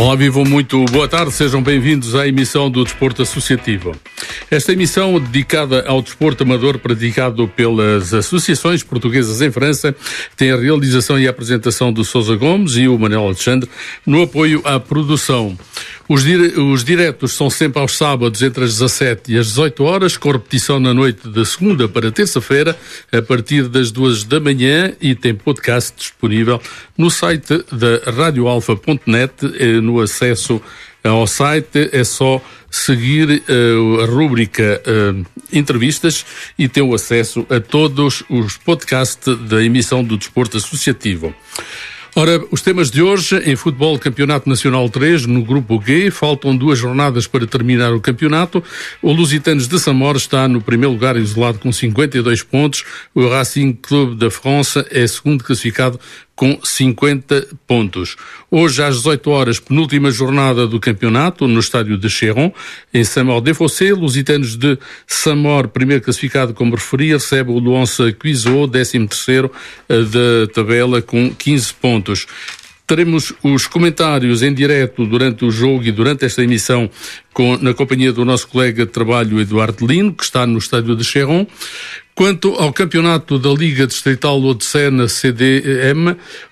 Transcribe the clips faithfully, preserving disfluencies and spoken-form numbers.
Olá, vivam, muito boa tarde, sejam bem-vindos à emissão do Desporto Associativo. Esta emissão, dedicada ao desporto amador praticado pelas associações portuguesas em França, tem a realização e a apresentação do Sousa Gomes e o Manuel Alexandre, no apoio à produção. Os, dire... Os diretos são sempre aos sábados entre as dezassete e as dezoito horas, com repetição na noite de segunda para terça-feira, a partir das duas da manhã, e tem podcast disponível no site da radio alfa ponto net. No acesso ao site é só seguir uh, a rúbrica uh, entrevistas e ter o acesso a todos os podcasts da emissão do Desporto Associativo. Ora, os temas de hoje: em futebol, Campeonato Nacional três, no Grupo G, faltam duas jornadas para terminar o campeonato. O Lusitanos de Samor está no primeiro lugar isolado com cinquenta e dois pontos. O Racing Club de France é segundo classificado com cinquenta pontos. Hoje, às dezoito horas, penúltima jornada do campeonato, no estádio de Chéron, em Saint-Maur-des-Fossés. Lusitanos de Samor, primeiro classificado, como referi, recebe o Luança Cuiseaux, décimo terceiro da tabela, com quinze pontos. Teremos os comentários em direto durante o jogo e durante esta emissão com, na companhia do nosso colega de trabalho Eduardo Lino, que está no estádio de Chéron. Quanto ao campeonato da Liga Distrital Hauts-de-Seine C D M,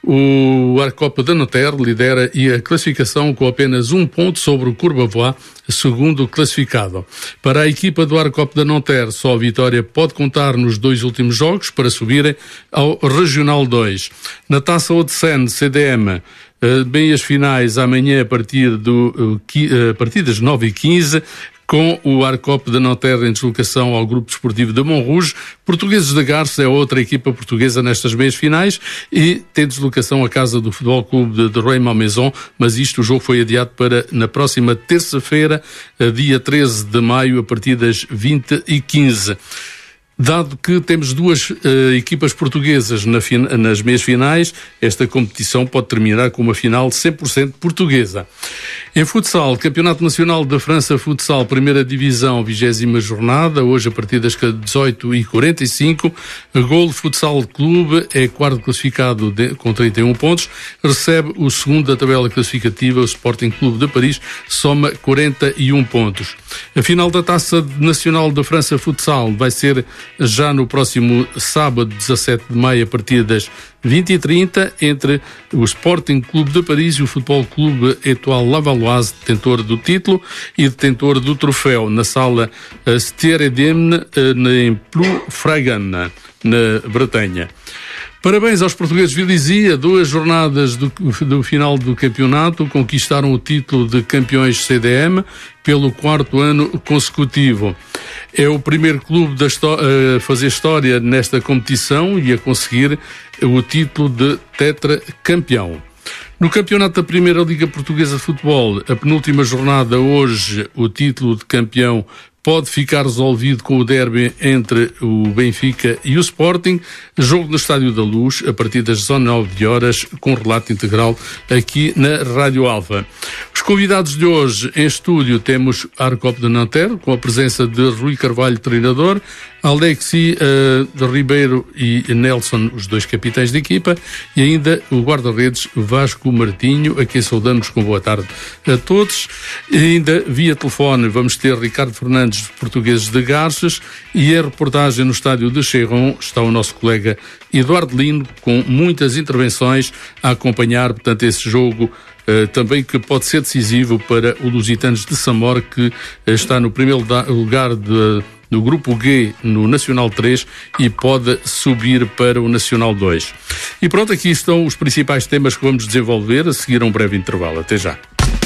o Arcope de Nanterre lidera e a classificação com apenas um ponto sobre o Courbevoie, segundo classificado. Para a equipa do Arcope de Nanterre, só a vitória pode contar nos dois últimos jogos para subirem ao Regional dois. Na Taça Hauts-de-Seine C D M, meias finais amanhã a partir, do, a partir das nove e quinze, com o Arcope de Nanterre em deslocação ao Grupo Desportivo de Montrouge. Portugueses de Garça é outra equipa portuguesa nestas meias finais e tem deslocação à casa do Futebol Clube de, de Rueil-Malmaison, mas isto, o jogo foi adiado para na próxima terça-feira, dia treze de maio, a partir das vinte e quinze. Dado que temos duas uh, equipas portuguesas na fin- nas meias finais, esta competição pode terminar com uma final cem por cento portuguesa. Em futsal, Campeonato Nacional da França Futsal, primeira divisão, vigésima jornada, hoje a partir das dezoito e quarenta e cinco, Gol Futsal Clube é quarto classificado de, com trinta e um pontos, recebe o segundo da tabela classificativa, o Sporting Clube de Paris, soma quarenta e um pontos. A final da Taça Nacional da França Futsal vai ser já no próximo sábado, dezassete de maio, a partir das vinte e trinta, entre o Sporting Clube de Paris e o Futebol Clube Étoile Lavalloise, detentor do título e detentor do troféu, na sala Stieredemne, em Ploufragan, na Bretanha. Parabéns aos portugueses de Vilizia, duas jornadas do, do final do campeonato, conquistaram o título de campeões C D M pelo quarto ano consecutivo. É o primeiro clube a fazer história nesta competição e a conseguir o título de tetracampeão. No campeonato da Primeira Liga Portuguesa de Futebol, a penúltima jornada hoje, o título de campeão pode ficar resolvido com o derby entre o Benfica e o Sporting. Jogo no Estádio da Luz, a partir das dezenove horas, com relato integral aqui na Rádio Alfa. Os convidados de hoje em estúdio temos Arcope de Nanterre, com a presença de Rui Carvalho, treinador, Alexi uh, Ribeiro e Nelson, os dois capitães de equipa, e ainda o guarda-redes Vasco Martinho, a quem saudamos com boa tarde a todos. E ainda via telefone vamos ter Ricardo Fernandes, dos Portugueses de Garças, e a reportagem no estádio de Chéron está o nosso colega Eduardo Lino, com muitas intervenções a acompanhar, portanto, esse jogo uh, também que pode ser decisivo para o Lusitanos de Samor, que uh, está no primeiro lugar de no Grupo G, no Nacional três, e pode subir para o Nacional dois. E pronto, aqui estão os principais temas que vamos desenvolver a seguir a um breve intervalo. Até já.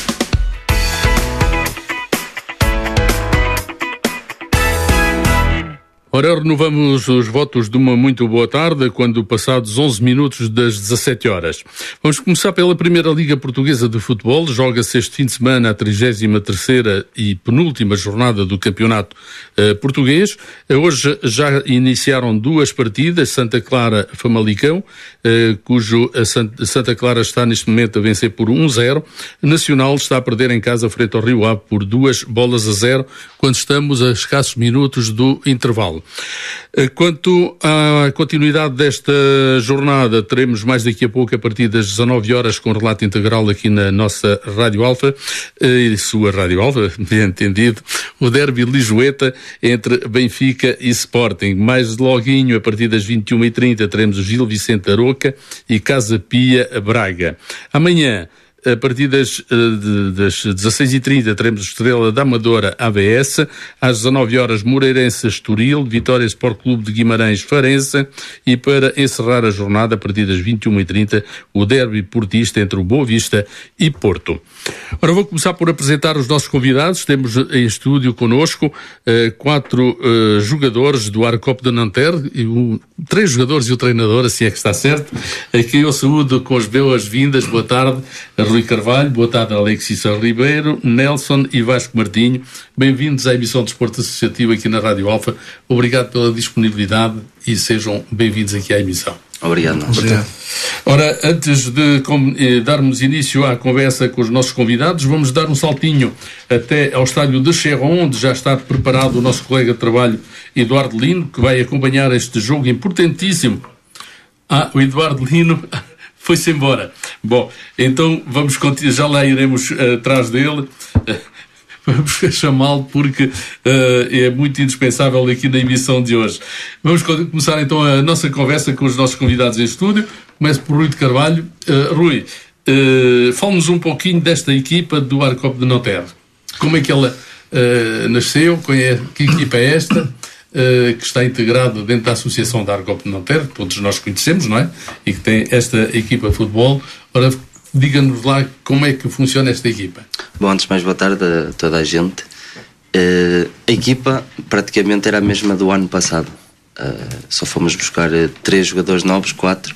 Ora, renovamos os votos de uma muito boa tarde, quando passados onze minutos das dezassete horas. Vamos começar pela Primeira Liga Portuguesa de Futebol. Joga-se este fim de semana a trigésima terceira e penúltima jornada do Campeonato uh, Português. Hoje já iniciaram duas partidas, Santa Clara-Famalicão, uh, cujo a Santa Clara está neste momento a vencer por um zero. Nacional está a perder em casa frente ao Rio Ave por duas bolas a zero, quando estamos a escassos minutos do intervalo. Gonçalo. Quanto à continuidade desta jornada, teremos mais daqui a pouco, a partir das dezanove horas, com relato integral aqui na nossa Rádio Alfa, e sua Rádio Alfa, bem entendido, o derby lisboeta entre Benfica e Sporting. Mais loguinho, a partir das vinte e uma e trinta, teremos o Gil Vicente Aroca e Casa Pia Braga. Amanhã, a partir das, das dezasseis e trinta, teremos Estrela da Amadora A B S, às dezanove horas Moreirense Estoril, Vitória Sport Clube de Guimarães Farense, e para encerrar a jornada, a partir das vinte e uma e trinta, o derby portista entre o Boa Vista e Porto. Ora, vou começar por apresentar os nossos convidados. Temos em estúdio connosco eh, quatro eh, jogadores do Arcop de Nanterre, e o, três jogadores e o treinador, assim é que está certo. Aqui eu saúdo com as boas-vindas. Boa tarde, Rui Carvalho. Boa tarde, Alexis Ribeiro, Nelson e Vasco Martinho. Bem-vindos à emissão de Desporto Associativo aqui na Rádio Alfa. Obrigado pela disponibilidade e sejam bem-vindos aqui à emissão. Obrigado, nós. Obrigado. Ora, antes de com, eh, darmos início à conversa com os nossos convidados, vamos dar um saltinho até ao estádio de Chéron, onde já está preparado o nosso colega de trabalho Eduardo Lino, que vai acompanhar este jogo importantíssimo. Ah, o Eduardo Lino foi-se embora. Bom, então vamos continuar, já lá iremos uh, atrás dele. Vamos chamá-lo porque uh, é muito indispensável aqui na emissão de hoje. Vamos começar então a nossa conversa com os nossos convidados em estúdio. Começo por Rui de Carvalho. Uh, Rui, uh, fala-nos um pouquinho desta equipa do Arcop de Nanterre. Como é que ela uh, nasceu? Que equipa é esta? Uh, que está integrada dentro da Associação da Arcop de Nanterre, que todos nós conhecemos, não é? E que tem esta equipa de futebol. Ora, diga-nos lá como é que funciona esta equipa. Bom, antes de mais, boa tarde a toda a gente. Uh, a equipa praticamente era a mesma do ano passado. Uh, só fomos buscar uh, três jogadores novos, quatro,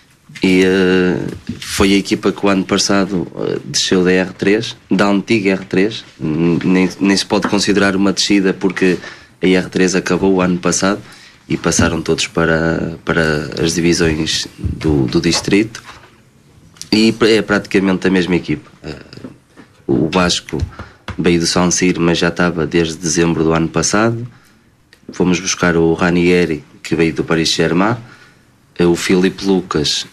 e uh, foi a equipa que o ano passado uh, desceu da R três, da antiga R três. Nem, nem se pode considerar uma descida, porque a R três acabou o ano passado e passaram todos para, para as divisões do, do distrito. E é praticamente a mesma equipa. O Vasco veio do São Ciro, mas já estava desde dezembro do ano passado. Fomos buscar o Ranieri, que veio do Paris Saint-Germain, o Filipe Lucas,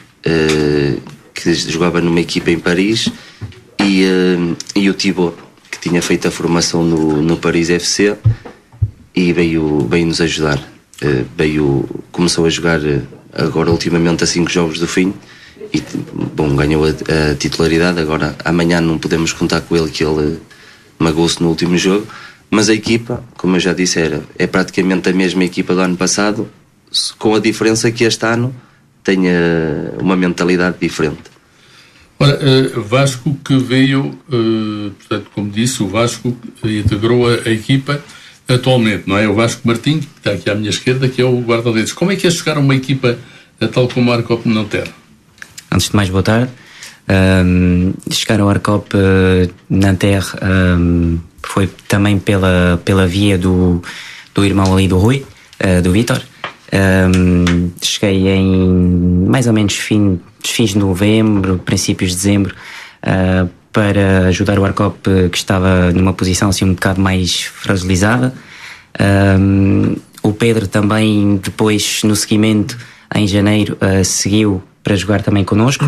que jogava numa equipa em Paris, e, e o Thibaut, que tinha feito a formação no, no Paris F C e veio, veio nos ajudar. Veio, começou a jogar agora ultimamente a cinco jogos do fim. E, bom, ganhou a, a titularidade. Agora, amanhã não podemos contar com ele, que ele magoou-se no último jogo. Mas a equipa, como eu já disse, era, é praticamente a mesma equipa do ano passado, com a diferença que este ano tem uma mentalidade diferente. Ora, uh, Vasco que veio, uh, portanto, como disse, o Vasco integrou a, a equipa atualmente, não é? O Vasco Martinho, que está aqui à minha esquerda, que é o guarda-redes. Como é que é chegar a uma equipa uh, tal como a Arcop de Nanterre? Antes de mais, boa tarde. Um, chegar ao Arcop uh, Nanterre um, foi também pela, pela via do, do irmão ali do Rui, uh, do Vítor. Um, cheguei em mais ou menos fim, fins de novembro, princípios de dezembro, uh, para ajudar o Arcop, que estava numa posição assim um bocado mais fragilizada. Um, o Pedro também, depois, no seguimento, em janeiro, uh, seguiu para jogar também connosco,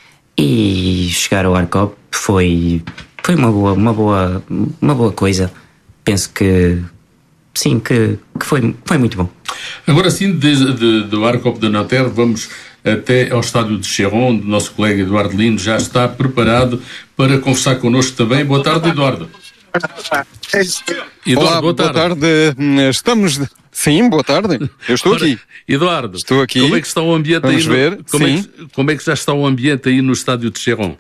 e chegar ao Arcop foi, foi uma, boa, uma, boa, uma boa coisa. Penso que sim, que, que foi, foi muito bom. Agora sim, de, de, do Arcop de Nanterre, vamos até ao estádio de Chéron, onde o nosso colega Eduardo Lino já está preparado para conversar connosco também. Boa tarde, Eduardo. Eduardo, olá, boa tarde. Boa tarde. Estamos... Sim, boa tarde. Eu estou Ora, aqui. Eduardo, estou aqui. Como é que está o ambiente Vamos aí? No, ver. como, Sim. É que, como é que já está o ambiente aí no estádio de Chéron?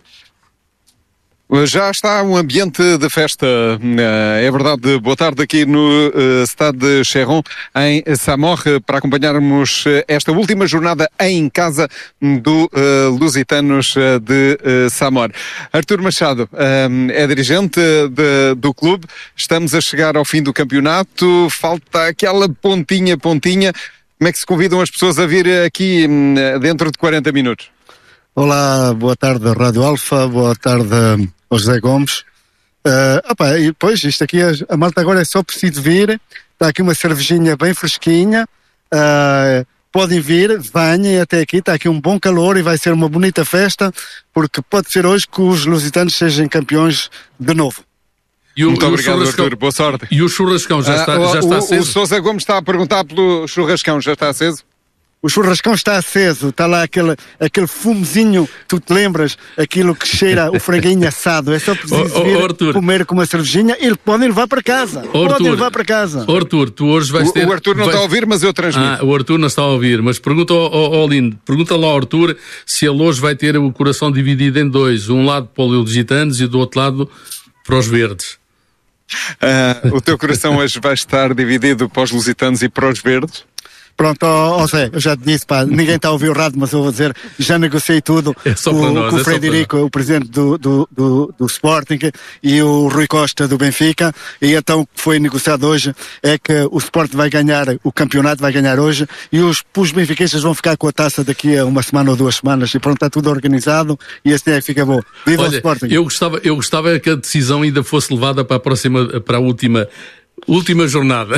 Já está um ambiente de festa, é verdade. Boa tarde aqui no Stade de Chéron, em Samor, para acompanharmos esta última jornada em casa do Lusitanos de Samor. Artur Machado é dirigente de, do clube. Estamos a chegar ao fim do campeonato, falta aquela pontinha, pontinha. Como é que se convidam as pessoas a vir aqui dentro de quarenta minutos? Olá, boa tarde Rádio Alfa, boa tarde ao José Gomes. Uh, opa, e depois, isto aqui, a, a malta agora é só preciso vir, Está aqui uma cervejinha bem fresquinha. Uh, podem vir, venham até aqui. Está aqui um bom calor e vai ser uma bonita festa, porque pode ser hoje que os lusitanos sejam campeões de novo. E o, Muito e obrigado, Artur. Boa sorte. E o churrascão já está, uh, já está o, aceso? O Sousa Gomes está a perguntar pelo churrascão. Já está aceso? O churrascão está aceso, está lá aquele, aquele fumezinho, tu te lembras, aquilo que cheira o franguinho assado. É só preciso oh, vir oh, comer com uma cervejinha e podem levar para casa. Oh, podem levar para casa. Oh, Artur, tu hoje vais ter... O, o Artur não vais... está a ouvir, mas eu transmito. Ah, o Artur não está a ouvir, mas pergunta ao, ao, ao Lino, pergunta lá ao Artur se ele hoje vai ter o coração dividido em dois, um lado para os lusitanos e do outro lado para os verdes. Uh, o teu coração hoje vai estar dividido para os lusitanos e para os verdes? Pronto, ó, ó Zé, eu já te disse, pá, ninguém está a ouvir o rádio, mas eu vou dizer, já negociei tudo é só com, nós, com o é Frederico, o presidente do, do, do, do Sporting, e o Rui Costa do Benfica, e então o que foi negociado hoje é que o Sporting vai ganhar, o campeonato vai ganhar hoje, e os, os benfiquistas vão ficar com a taça daqui a uma semana ou duas semanas, e pronto, está tudo organizado, e assim é que fica bom. Viva Olha, o Sporting! Eu gostava, eu gostava que a decisão ainda fosse levada para a próxima, para a última Última jornada.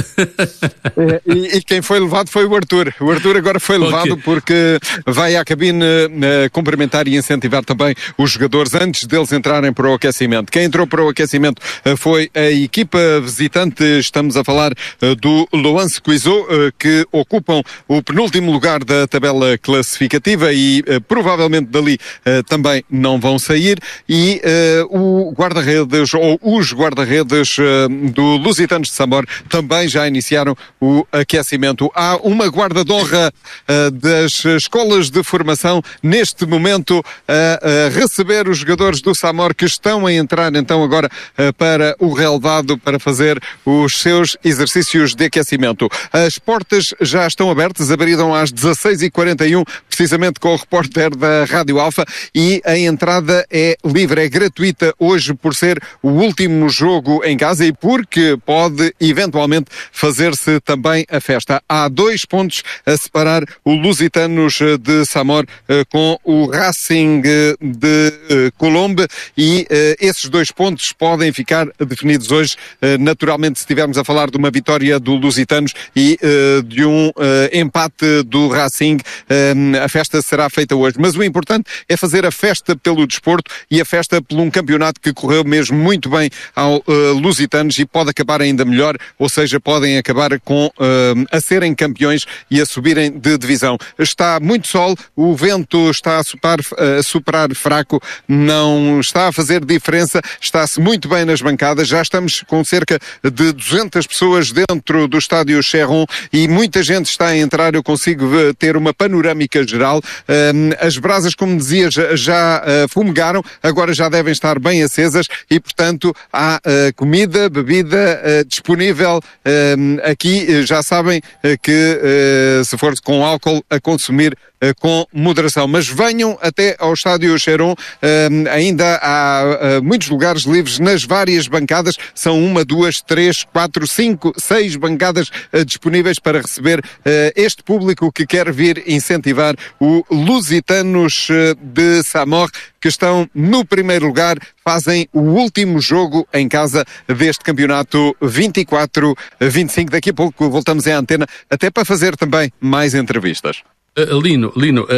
É, e, e quem foi levado foi o Artur. O Artur agora foi levado okay. porque vai à cabine uh, cumprimentar e incentivar também os jogadores antes deles entrarem para o aquecimento. Quem entrou para o aquecimento uh, foi a equipa visitante. Estamos a falar uh, do Louhans Cuiseaux, uh, que ocupam o penúltimo lugar da tabela classificativa e uh, provavelmente dali uh, também não vão sair. E uh, o guarda-redes, ou os guarda-redes uh, do Lusitanos de Samor também já iniciaram o aquecimento. Há uma guarda de honra uh, das escolas de formação neste momento a uh, uh, receber os jogadores do Samor que estão a entrar então agora uh, para o relevado para fazer os seus exercícios de aquecimento. As portas já estão abertas, abriram às dezasseis e quarenta e um, precisamente com o repórter da Rádio Alfa, e a entrada é livre, é gratuita hoje por ser o último jogo em casa e porque pode eventualmente fazer-se também a festa. Há dois pontos a separar o Lusitanos de Samor uh, com o Racing de uh, Colombe e uh, esses dois pontos podem ficar definidos hoje. Uh, naturalmente, se estivermos a falar de uma vitória do Lusitanos e uh, de um uh, empate do Racing, uh, a festa será feita hoje. Mas o importante é fazer a festa pelo desporto e a festa por um campeonato que correu mesmo muito bem ao uh, Lusitanos e pode acabar ainda melhor, ou seja, podem acabar com uh, a serem campeões e a subirem de divisão. Está muito sol, o vento está a superar, a superar fraco, não está a fazer diferença, está-se muito bem nas bancadas, já estamos com cerca de duzentas pessoas dentro do estádio Cherron e muita gente está a entrar, eu consigo ter uma panorâmica geral. Uh, as brasas, como dizia, já, já uh, fumegaram, agora já devem estar bem acesas e, portanto, há uh, comida, bebida uh, disponível uh, aqui. Já sabem uh, que uh, se for com álcool a consumir uh, com moderação, mas venham até ao estádio Cherron, uh, ainda há uh, muitos lugares livres nas várias bancadas, são uma, duas, três, quatro, cinco, seis bancadas uh, disponíveis para receber uh, este público que quer vir incentivar o Lusitanos uh, de Samor, que estão no primeiro lugar, fazem o último jogo em casa deste campeonato vinte e quatro a vinte e cinco. Daqui a pouco voltamos à antena, até para fazer também mais entrevistas. Uh, Lino, Lino, uh,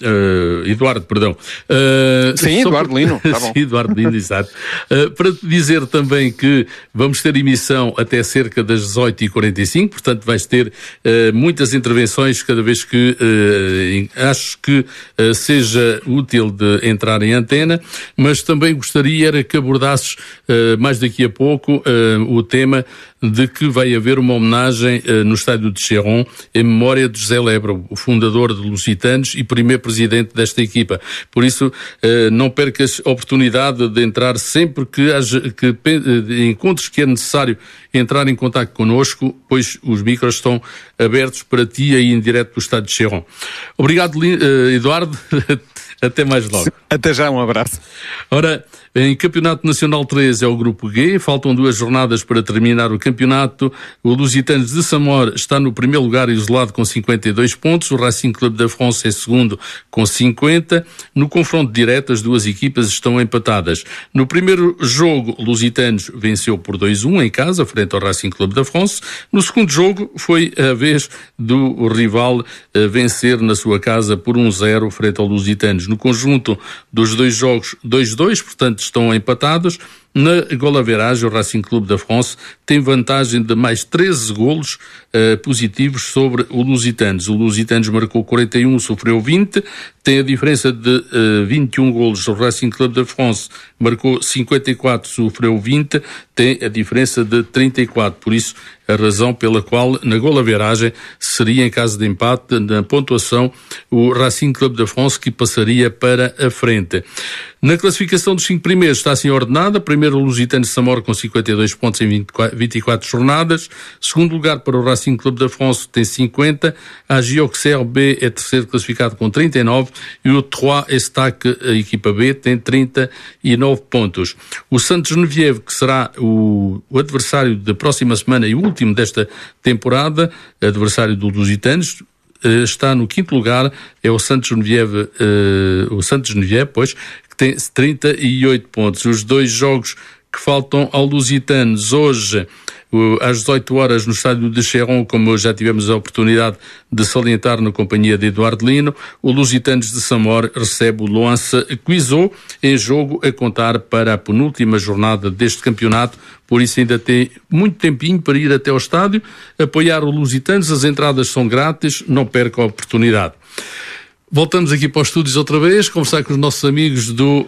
uh, Eduardo, perdão. Uh, Sim, Eduardo por... Lino, tá bom. Sim, Eduardo Lino, exato. Uh, para te dizer também que vamos ter emissão até cerca das dezoito e quarenta e cinco, portanto vais ter uh, muitas intervenções cada vez que uh, acho que uh, seja útil de entrar em antena, mas também gostaria era que abordasses uh, mais daqui a pouco uh, o tema de que vai haver uma homenagem uh, no estádio de Cherron em memória de José Lebra, o fundador de Lusitanos e primeiro presidente desta equipa. Por isso, uh, não percas a oportunidade de entrar sempre que, haja, que uh, encontres que é necessário entrar em contato connosco, pois os micros estão abertos para ti aí em direto do estádio de Cherron. Obrigado, uh, Eduardo. Até mais logo. Até já, um abraço. Ora, em Campeonato Nacional três é o grupo G, faltam duas jornadas para terminar o campeonato. O Lusitanos de Samor está no primeiro lugar isolado com cinquenta e dois pontos, o Racing Club da France é segundo com cinquenta. No confronto direto as duas equipas estão empatadas. No primeiro jogo, o Lusitanos venceu por dois a um em casa, frente ao Racing Club da France. No segundo jogo foi a vez do rival vencer na sua casa por um a zero frente ao Lusitanos. No conjunto dos dois jogos, dois a dois, portanto estão empatados. Na golaveragem, o Racing Club da France tem vantagem de mais treze golos uh, positivos sobre o Lusitanos. O Lusitanos marcou quarenta e um, sofreu vinte, tem a diferença de uh, vinte e um golos. O Racing Club da France marcou cinquenta e quatro, sofreu vinte, tem a diferença de trinta e quatro. Por isso, a razão pela qual, na golaveragem, seria, em caso de empate, na pontuação, o Racing Club da France que passaria para a frente. Na classificação dos cinco primeiros está assim ordenada. Primeiro o Lusitano de Samor com cinquenta e dois pontos em vinte e quatro jornadas. Segundo lugar para o Racing Club da France tem cinquenta. A Gioxer B é terceiro classificado com trinta e nove. E o Troyes Estaque, a equipa B, tem trinta e nove pontos. O Sainte-Geneviève, que será o, o adversário da próxima semana e o último desta temporada, adversário do Lusitanos, está no quinto lugar, é o Sainte-Geneviève, uh, o Sainte-Geneviève, pois, que tem trinta e oito pontos. Os dois jogos que faltam ao Lusitanos hoje, uh, às dezoito horas, no estádio de Chéron, como já tivemos a oportunidade de salientar na companhia de Eduardo Lino, o Lusitanos de Samor recebe o Loança Cuiseaux, em jogo a contar para a penúltima jornada deste campeonato. Por isso ainda tem muito tempinho para ir até ao estádio, apoiar o Lusitanos. As entradas são grátis, não perca a oportunidade. Voltamos aqui para os estúdios outra vez, conversar com os nossos amigos do,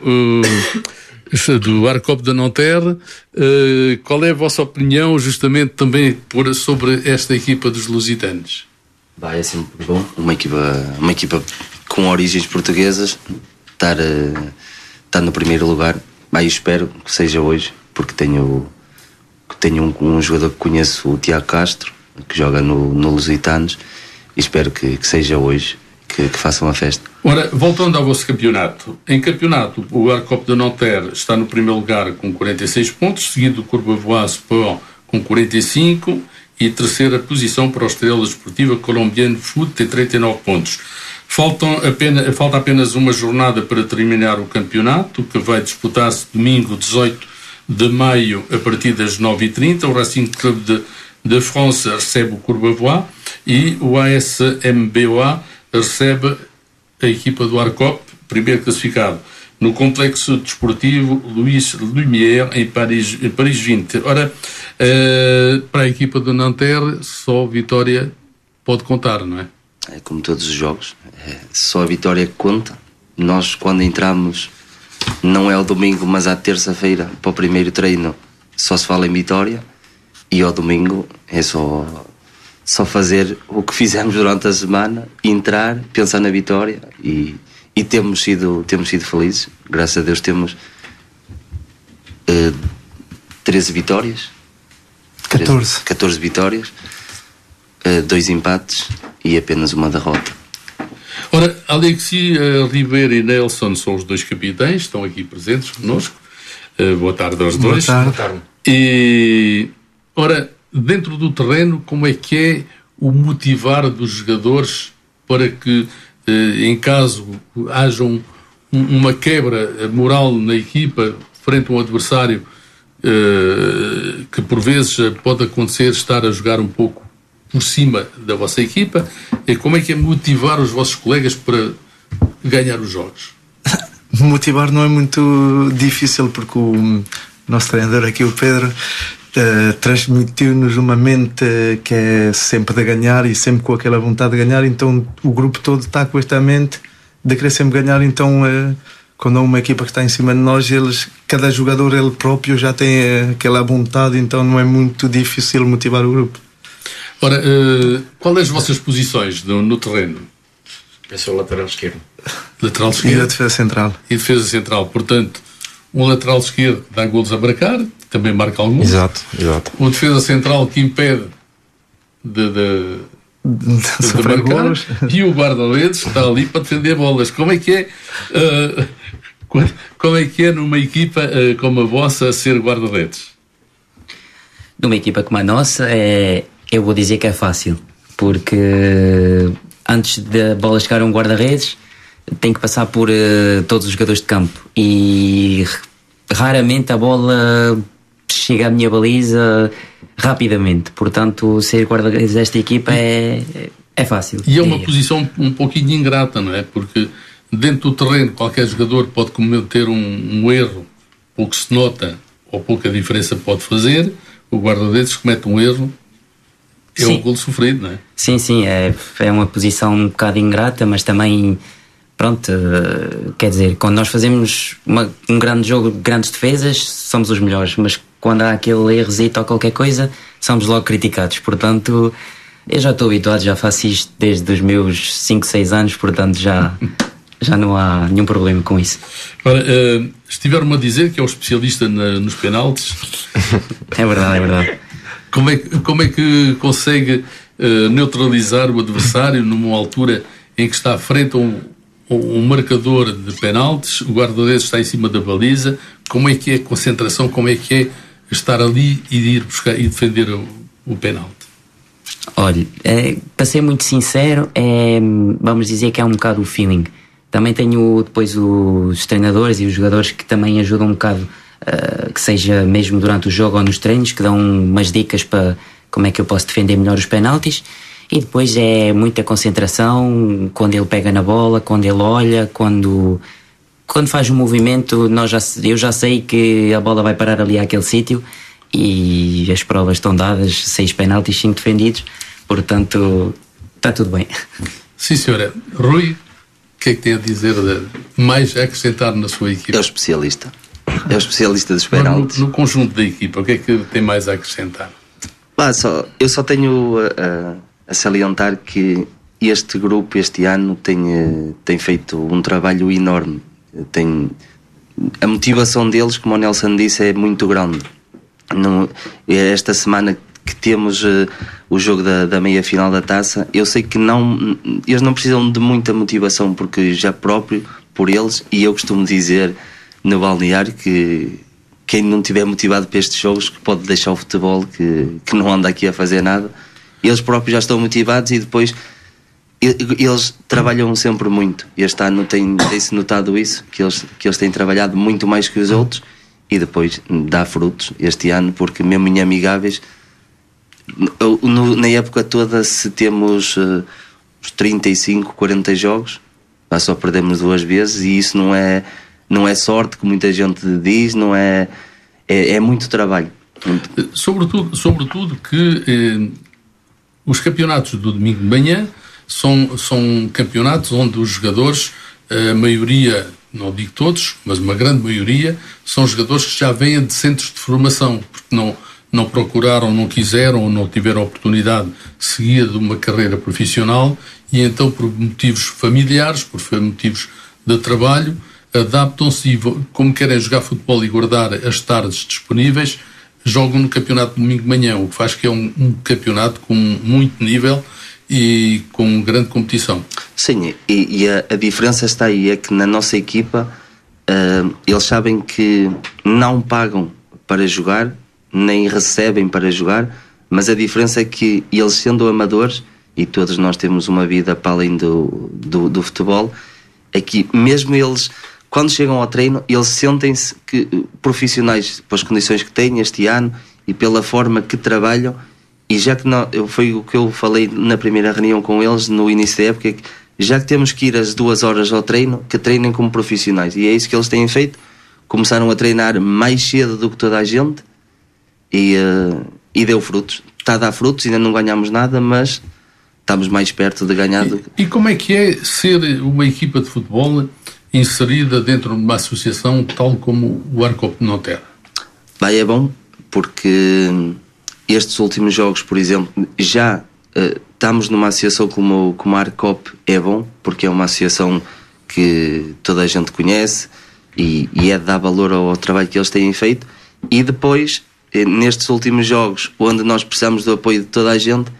uh, do Arcop de Nanterre. Uh, qual é a vossa opinião, justamente, também por, sobre esta equipa dos Lusitanos? Vai, é sempre bom. Uma equipa, uma equipa com origens portuguesas estar, uh, estar no primeiro lugar. Vai, eu espero que seja hoje, porque tenho... Tenho um, um jogador que conheço, o Tiago Castro, que joga no, no Lusitanos, e espero que, que seja hoje, que, que façam a festa. Ora, voltando ao vosso campeonato. Em campeonato, o Arcop de Nanterre está no primeiro lugar com quarenta e seis pontos, seguido do Courbevoie Sport com quarenta e cinco, e terceira posição para a Estrela Desportiva Colombienne Foot, tem trinta e nove pontos. Faltam apenas, falta apenas uma jornada para terminar o campeonato, que vai disputar-se domingo dezoito de maio a partir das nove e trinta. O Racing Club de, de France recebe o Courbevoie e o A S M B O A recebe a equipa do Arcop, primeiro classificado, no Complexo Desportivo Louis Lumière em Paris, em Paris vinte. Ora, uh, para a equipa do Nanterre só a vitória pode contar, não é? É como todos os jogos, é só a vitória que conta. Nós, quando entramos, não é ao domingo, mas à terça-feira, para o primeiro treino, só se fala em vitória. E ao domingo é só, só fazer o que fizemos durante a semana, entrar, pensar na vitória. E, e temos, sido, temos sido felizes. Graças a Deus temos uh, treze vitórias. catorze. catorze vitórias, uh, dois empates e apenas uma derrota. Ora, Alexis uh, Ribeiro e Nelson são os dois capitães, estão aqui presentes connosco. Uh, boa tarde aos dois. Boa tarde. E, ora, dentro do terreno, como é que é o motivar dos jogadores para que, uh, em caso haja um, uma quebra moral na equipa frente a um adversário uh, que por vezes pode acontecer estar a jogar um pouco por cima da vossa equipa, e como é que é motivar os vossos colegas para ganhar os jogos? Motivar não é muito difícil, porque o nosso treinador aqui, o Pedro, uh, transmitiu-nos uma mente que é sempre de ganhar e sempre com aquela vontade de ganhar. Então o grupo todo está com esta mente de querer sempre ganhar. Então uh, quando há uma equipa que está em cima de nós, eles, cada jogador ele próprio já tem uh, aquela vontade, então não é muito difícil motivar o grupo. Ora, uh, qual é as vossas posições no, no terreno? Eu sou o lateral esquerdo. Lateral E a esquerdo defesa central. e defesa central. Portanto, um lateral esquerdo que dá golos a marcar, também marca alguns. Exato, exato. Um defesa central que impede de, de, sofrer golos. E o guarda-redes está ali para defender bolas. Como é que é, uh, como é, que é numa equipa uh, como a vossa ser guarda-redes? Numa equipa como a nossa, é, eu vou dizer que é fácil, porque antes da bola chegar a um guarda-redes tem que passar por uh, todos os jogadores de campo e raramente a bola chega à minha baliza rapidamente. Portanto, ser guarda-redes desta equipa é, é fácil. E é uma posição um pouquinho ingrata, não é? Porque dentro do terreno qualquer jogador pode cometer um, um erro, pouco se nota ou pouca diferença pode fazer. O guarda-redes comete um erro, é sim. Um golo sofrido, não é? Sim, sim, é, é uma posição um bocado ingrata, mas também... Pronto, quer dizer, quando nós fazemos uma, um grande jogo, grandes defesas, somos os melhores, mas quando há aquele errozito ou qualquer coisa, somos logo criticados. Portanto, eu já estou habituado, já faço isto desde os meus cinco, seis anos, portanto já, já não há nenhum problema com isso. Ora, uh, estiveram-me a dizer que é o especialista na, nos penaltis. É verdade, é verdade. Como é, como é que consegue uh, neutralizar o adversário numa altura em que está à frente a um um marcador de penaltis, o guarda-redes está em cima da baliza? Como é que é a concentração, como é que é estar ali e ir buscar e defender o, o penalti? Olha, é, para ser muito sincero, é, vamos dizer que é um bocado o feeling. Também tenho depois os treinadores e os jogadores que também ajudam um bocado, uh, que seja mesmo durante o jogo ou nos treinos, que dão umas dicas para como é que eu posso defender melhor os penaltis. E depois é muita concentração, quando ele pega na bola, quando ele olha, quando, quando faz um movimento, nós já, eu já sei que a bola vai parar ali àquele sítio e as provas estão dadas, seis penaltis, cinco defendidos, portanto está tudo bem. Sim, senhora. Rui, o que é que tem a dizer de mais a acrescentar na sua equipa? É o especialista. É o especialista dos penaltis. No, no conjunto da equipa, o que é que tem mais a acrescentar? Ah, só, eu só tenho... Uh, uh, a salientar que este grupo este ano tem, tem feito um trabalho enorme. Tem, a motivação deles, como o Nelson disse, é muito grande. Não, esta semana que temos uh, o jogo da, da meia-final da taça, eu sei que não, eles não precisam de muita motivação, porque já próprio por eles, e eu costumo dizer no balneário que quem não estiver motivado para estes jogos que pode deixar o futebol, que, que não anda aqui a fazer nada. Eles próprios já estão motivados e depois eles trabalham sempre muito. Este ano tem, tem-se notado isso, que eles, que eles têm trabalhado muito mais que os outros e depois dá frutos este ano, porque mesmo em amigáveis, no, na época toda, se temos uh, uns trinta e cinco, quarenta jogos, só perdemos duas vezes, e isso não é, não é sorte, que muita gente diz, não é, é, é muito trabalho. Muito. Sobretudo, sobretudo que... Eh... Os campeonatos do domingo de manhã são, são campeonatos onde os jogadores, a maioria, não digo todos, mas uma grande maioria, são jogadores que já vêm de centros de formação, porque não, não procuraram, não quiseram ou não tiveram a oportunidade de seguir de uma carreira profissional e então, por motivos familiares, por motivos de trabalho, adaptam-se e, como querem jogar futebol e guardar as tardes disponíveis, jogam no campeonato de domingo de manhã, o que faz que é um, um campeonato com muito nível e com grande competição. Sim, e, e a, a diferença está aí, é que na nossa equipa uh, eles sabem que não pagam para jogar, nem recebem para jogar, mas a diferença é que eles, sendo amadores, e todos nós temos uma vida para além do, do, do futebol, é que mesmo eles... Quando chegam ao treino, eles sentem-se que, profissionais pelas condições que têm este ano e pela forma que trabalham, e já que não, foi o que eu falei na primeira reunião com eles no início da época, que já que temos que ir às duas horas ao treino, que treinem como profissionais, e é isso que eles têm feito. Começaram a treinar mais cedo do que toda a gente e, uh, e deu frutos. Está a dar frutos, ainda não ganhamos nada, mas estamos mais perto de ganhar. E, do... e como é que é ser uma equipa de futebol inserida dentro de uma associação tal como o Arcop Nanterre? Vai, é bom, porque estes últimos jogos, por exemplo, já uh, estamos numa associação como, como a Arcop, é bom, porque é uma associação que toda a gente conhece e, e é de dar valor ao, ao trabalho que eles têm feito. E depois, eh, nestes últimos jogos, onde nós precisamos do apoio de toda a gente,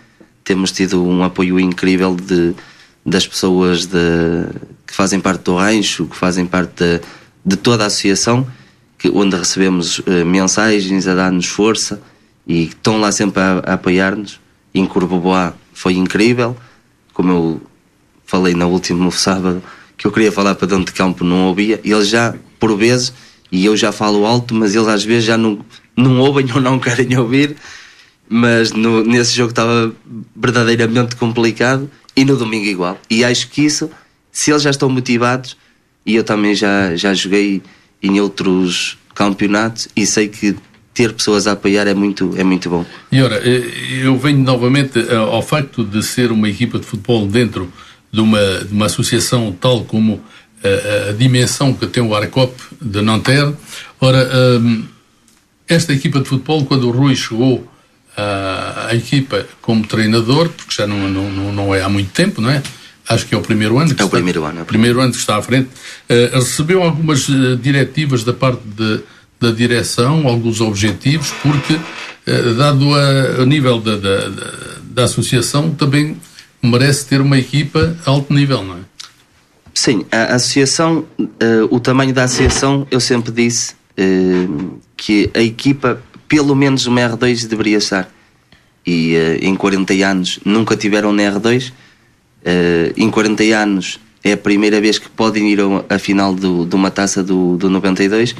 temos tido um apoio incrível de, das pessoas de, que fazem parte do rancho, que fazem parte de, de toda a associação, que, onde recebemos uh, mensagens a dar-nos força e estão lá sempre a, a apoiar-nos. Em Courbevoie foi incrível, como eu falei no último sábado, que eu queria falar para dentro de campo, não ouvia, e eles já, por vezes, e eu já falo alto, mas eles às vezes já não, não ouvem ou não querem ouvir, mas no, nesse jogo estava verdadeiramente complicado, e no domingo igual. E acho que isso, se eles já estão motivados, e eu também já, já joguei em outros campeonatos, e sei que ter pessoas a apoiar é muito, é muito bom. E ora, eu venho novamente ao facto de ser uma equipa de futebol dentro de uma, de uma associação tal como a, a dimensão que tem o Arcop de Nanterre. Ora, um, esta equipa de futebol, quando o Rui chegou à, à equipa como treinador, porque já não, não, não é há muito tempo, não é? Acho que é o primeiro ano que, é o está, primeiro ano, é o primeiro ano que está à frente, uh, recebeu algumas uh, diretivas da parte de, da direção, alguns objetivos, porque, uh, dado a, a nível da, da, da, da associação, também merece ter uma equipa a alto nível, não é? Sim, a associação, uh, o tamanho da associação, eu sempre disse uh, que a equipa, pelo menos uma R dois, deveria estar. E uh, em quarenta anos nunca tiveram na R dois. Uh, em quarenta anos é a primeira vez que podem ir à final do, de uma taça do, do noventa e dois,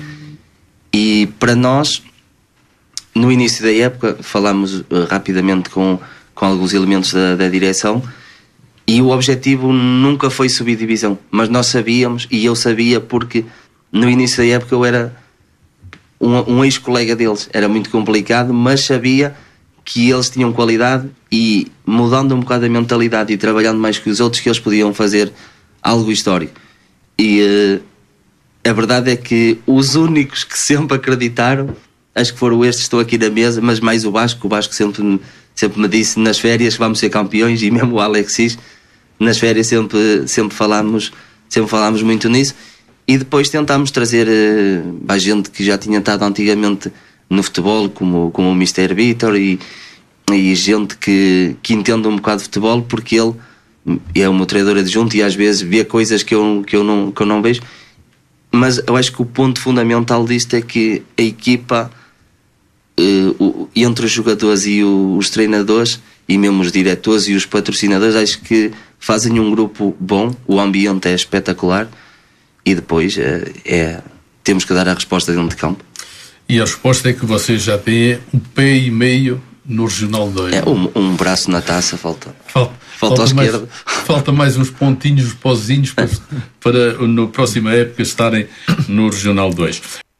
e para nós, no início da época, falámos uh, rapidamente com, com alguns elementos da, da direção, e o objetivo nunca foi subir divisão, mas nós sabíamos, e eu sabia, porque no início da época eu era um, um ex-colega deles, era muito complicado, mas sabia que eles tinham qualidade, e mudando um bocado a mentalidade e trabalhando mais que os outros, que eles podiam fazer algo histórico. E uh, a verdade é que os únicos que sempre acreditaram, acho que foram estes que estão aqui na mesa, mas mais o Vasco. O Vasco sempre, sempre me disse nas férias que vamos ser campeões, e mesmo o Alexis, nas férias sempre, sempre, falámos, sempre falámos muito nisso. E depois tentámos trazer uh, a gente que já tinha estado antigamente no futebol, como, como o mister Vítor, e, e gente que, que entende um bocado de futebol, porque ele é o meu treinador adjunto e às vezes vê coisas que eu, que eu, não, que eu não vejo. Mas eu acho que o ponto fundamental disto é que a equipa, uh, o, entre os jogadores e o, os treinadores, e mesmo os diretores e os patrocinadores, acho que fazem um grupo bom, o ambiente é espetacular, e depois uh, é, temos que dar a resposta dentro de campo. E a resposta é que vocês já têm um pé e meio no Regional dois. É, um, um braço na taça falta. Falta, falta, falta à esquerda. Mais, falta mais uns pontinhos, uns pozinhos para, para na próxima época estarem no Regional dois.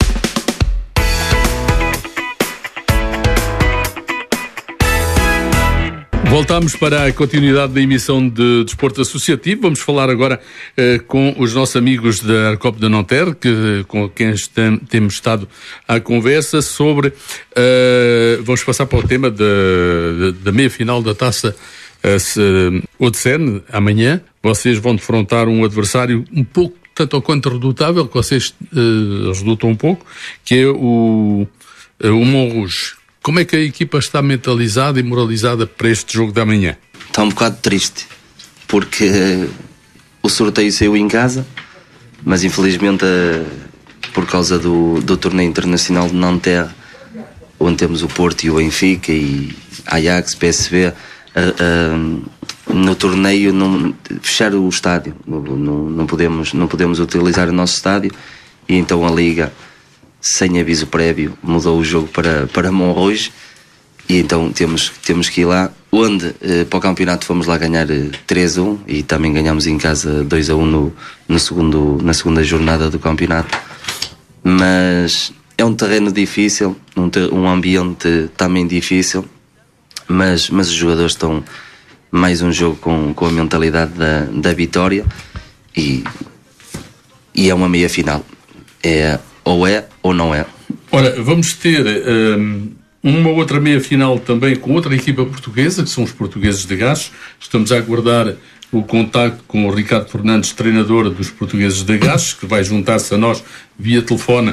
Voltamos para a continuidade da emissão de Desporto Associativo. Vamos falar agora eh, com os nossos amigos da Arcop de Nanterre, que, com quem estem, temos estado à conversa sobre... Eh, vamos passar para o tema da meia-final da Taça uh, Hauts-de-Seine, amanhã. Vocês vão defrontar um adversário um pouco, tanto ou quanto redutável, que vocês uh, redutam um pouco, que é o, uh, o Montrouge. Como é que a equipa está mentalizada e moralizada para este jogo da manhã? Está um bocado triste, porque uh, o sorteio saiu em casa, mas infelizmente uh, por causa do, do torneio internacional de Nanterre, onde temos o Porto e o Benfica e Ajax, P S V, uh, uh, no torneio não, fecharam o estádio, não, não, não, podemos, não podemos utilizar o nosso estádio, e então a Liga, sem aviso prévio, mudou o jogo para, para Montrouge, e então temos, temos que ir lá, onde eh, para o campeonato fomos lá ganhar eh, três a um, e também ganhamos em casa dois a um no, no segundo, na segunda jornada do campeonato. Mas é um terreno difícil, um, ter, um ambiente também difícil, mas, mas os jogadores estão mais um jogo com, com a mentalidade da, da vitória, e, e é uma meia final. É ou é ou não é. Ora, vamos ter um, uma outra meia-final também com outra equipa portuguesa, que são os portugueses de Gás. Estamos a aguardar o contacto com o Ricardo Fernandes, treinador dos portugueses de Gás, que vai juntar-se a nós via telefone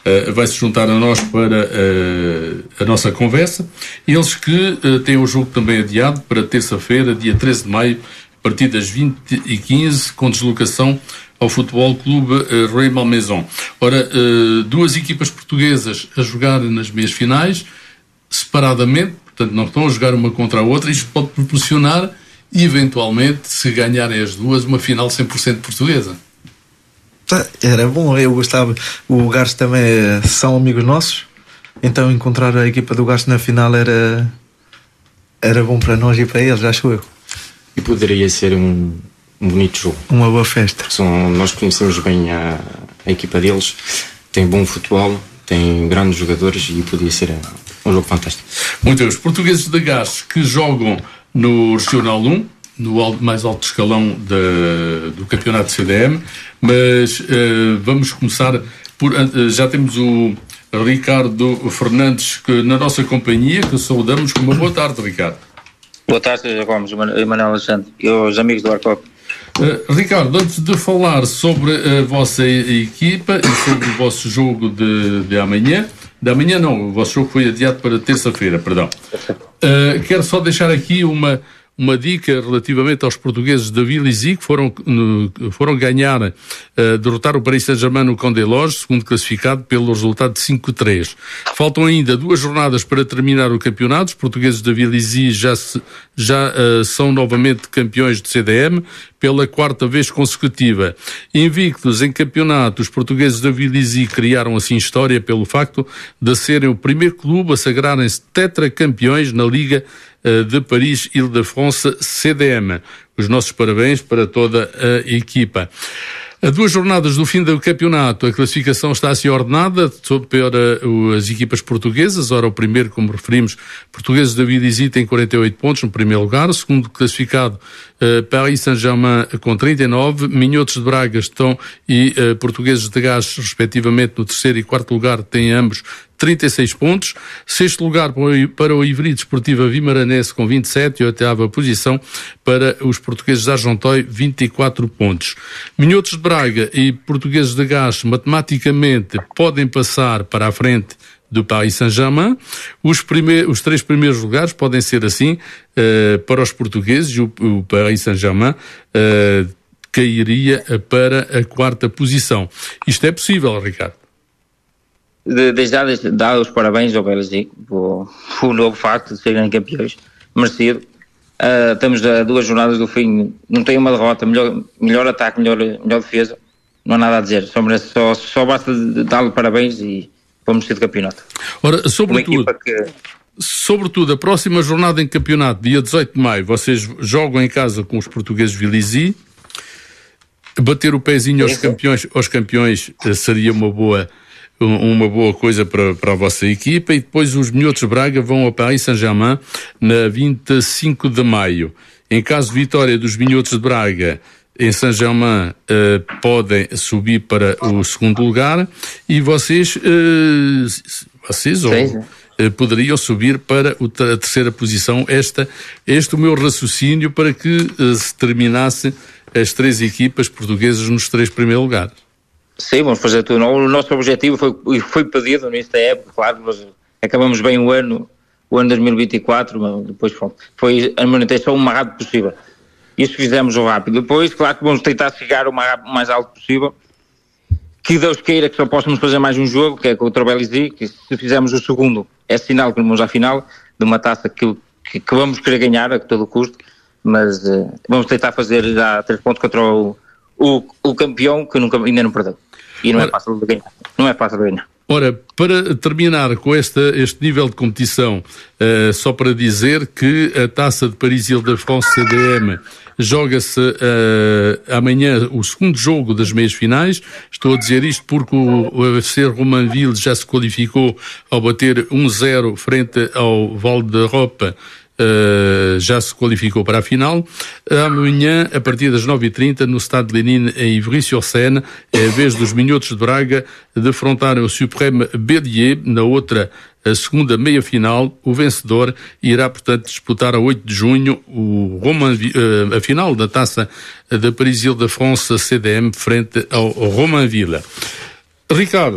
uh, vai se juntar a nós para uh, a nossa conversa. Eles que uh, têm o jogo também adiado para terça-feira, dia treze de maio, a partir das vinte e quinze, com deslocação ao Futebol Clube uh, Rueil Malmaison. Ora, uh, duas equipas portuguesas a jogar nas meias finais, separadamente, portanto não estão a jogar uma contra a outra. Isto pode proporcionar, eventualmente, se ganharem as duas, uma final cem por cento portuguesa. Era bom, eu gostava. O Garço também são amigos nossos, então encontrar a equipa do Garço na final era, era bom para nós e para eles, acho eu. E poderia ser um, um bonito jogo. Uma boa festa. São, nós conhecemos bem a, a equipa deles, tem bom futebol, tem grandes jogadores e poderia ser um jogo fantástico. Muito bem, os portugueses de Gás que jogam no Regional um, no alto, mais alto escalão de, do campeonato C D M, mas uh, vamos começar por... Uh, já temos o Ricardo Fernandes que, na nossa companhia, que saudamos com uma boa tarde, Ricardo. Boa tarde, Sérgio Gomes, Emanuel Alexandre e os amigos do Arcop. Uh, Ricardo, antes de falar sobre a vossa equipa e sobre o vosso jogo de, de amanhã, de amanhã não, o vosso jogo foi adiado para terça-feira, perdão. Uh, quero só deixar aqui uma, uma dica relativamente aos portugueses da Villizy, que foram, no, foram ganhar, uh, derrotar o Paris Saint-Germain no Condé Loge, segundo classificado pelo resultado de cinco a três. Faltam ainda duas jornadas para terminar o campeonato. Os portugueses da Villizy já, se, já uh, são novamente campeões de C D M pela quarta vez consecutiva. Invictos em campeonato, os portugueses da Villizy criaram assim história pelo facto de serem o primeiro clube a sagrarem-se tetracampeões na Liga de Paris-Île-de-France C D M. Os nossos parabéns para toda a equipa. A duas jornadas do fim do campeonato, a classificação está assim ordenada para as equipas portuguesas. Ora, o primeiro, como referimos, portugueses da Villizy tem quarenta e oito pontos no primeiro lugar. O segundo classificado, uh, Paris Saint-Germain com trinta e nove. Minhotos de Braga estão e uh, portugueses de Gás, respectivamente, no terceiro e quarto lugar, têm ambos trinta e seis pontos. Sexto lugar para o Ivry Desportiva Vimaranense com vinte e sete e oitava posição para os portugueses de Argenteuil, vinte e quatro pontos. Minhotos de Braga e portugueses de Gás matematicamente podem passar para a frente do Paris Saint-Germain. Os, primeir, os três primeiros lugares podem ser assim uh, para os portugueses e o, o Paris Saint-Germain uh, cairia para a quarta posição. Isto é possível, Ricardo? Desde já dar os parabéns ao Villizy por o novo facto de serem campeões, merecido. Uh, estamos a duas jornadas do fim, não tem uma derrota, melhor, melhor ataque, melhor, melhor defesa, não há nada a dizer, só, merece, só, só basta dar-lhe parabéns e vamos ser de campeonato. Ora, sobretudo, que... sobretudo, a próxima jornada em campeonato, dia dezoito de maio, vocês jogam em casa com os portugueses Villizy. Bater o pezinho aos campeões, aos campeões seria uma boa... uma boa coisa para, para a vossa equipa. E depois os Minhotos de Braga vão ao Paris Saint-Germain na vinte e cinco de maio. Em caso de vitória dos Minhotos de Braga em Saint-Germain, uh, podem subir para o segundo lugar e vocês, uh, vocês ou, uh, poderiam subir para a terceira posição. Esta, este é o meu raciocínio para que uh, se terminasse as três equipas portuguesas nos três primeiros lugares. Sim, vamos fazer tudo. O nosso objetivo foi, foi pedido no início da época, claro, mas acabamos bem o ano, o ano dois mil e vinte e quatro, mas depois foi a manutenção o mais rápido possível. Isso fizemos o rápido. Depois, claro que vamos tentar chegar o mais, o mais alto possível. Que Deus queira que só possamos fazer mais um jogo, que é contra o Villizy, que se fizermos o segundo, é sinal que vamos à final de uma taça que, que, que vamos querer ganhar a todo o custo, mas uh, vamos tentar fazer já três pontos contra o, o, o campeão que nunca, ainda não perdeu. E não Ora, é fácil de ganhar. Não é fácil de ganhar. Ora, para terminar com esta, este nível de competição, uh, só para dizer que a Taça de Paris-Île-de-France C D M joga-se uh, amanhã o segundo jogo das meias finais. Estou a dizer isto porque o, o A F C Romainville já se qualificou ao bater um zero frente ao Val d'Europe. Uh, já se qualificou para a final. Amanhã, a partir das nove e trinta, no Stade Lénine, em Ivry-sur-Seine, é a vez dos Minhotos de Braga defrontarem o Suprême Bélier na outra, a segunda meia-final. O vencedor irá, portanto, disputar a oito de junho o Romainville, uh, a final da Taça da Paris-Île-de-France C D M frente ao Romainville. Ricardo,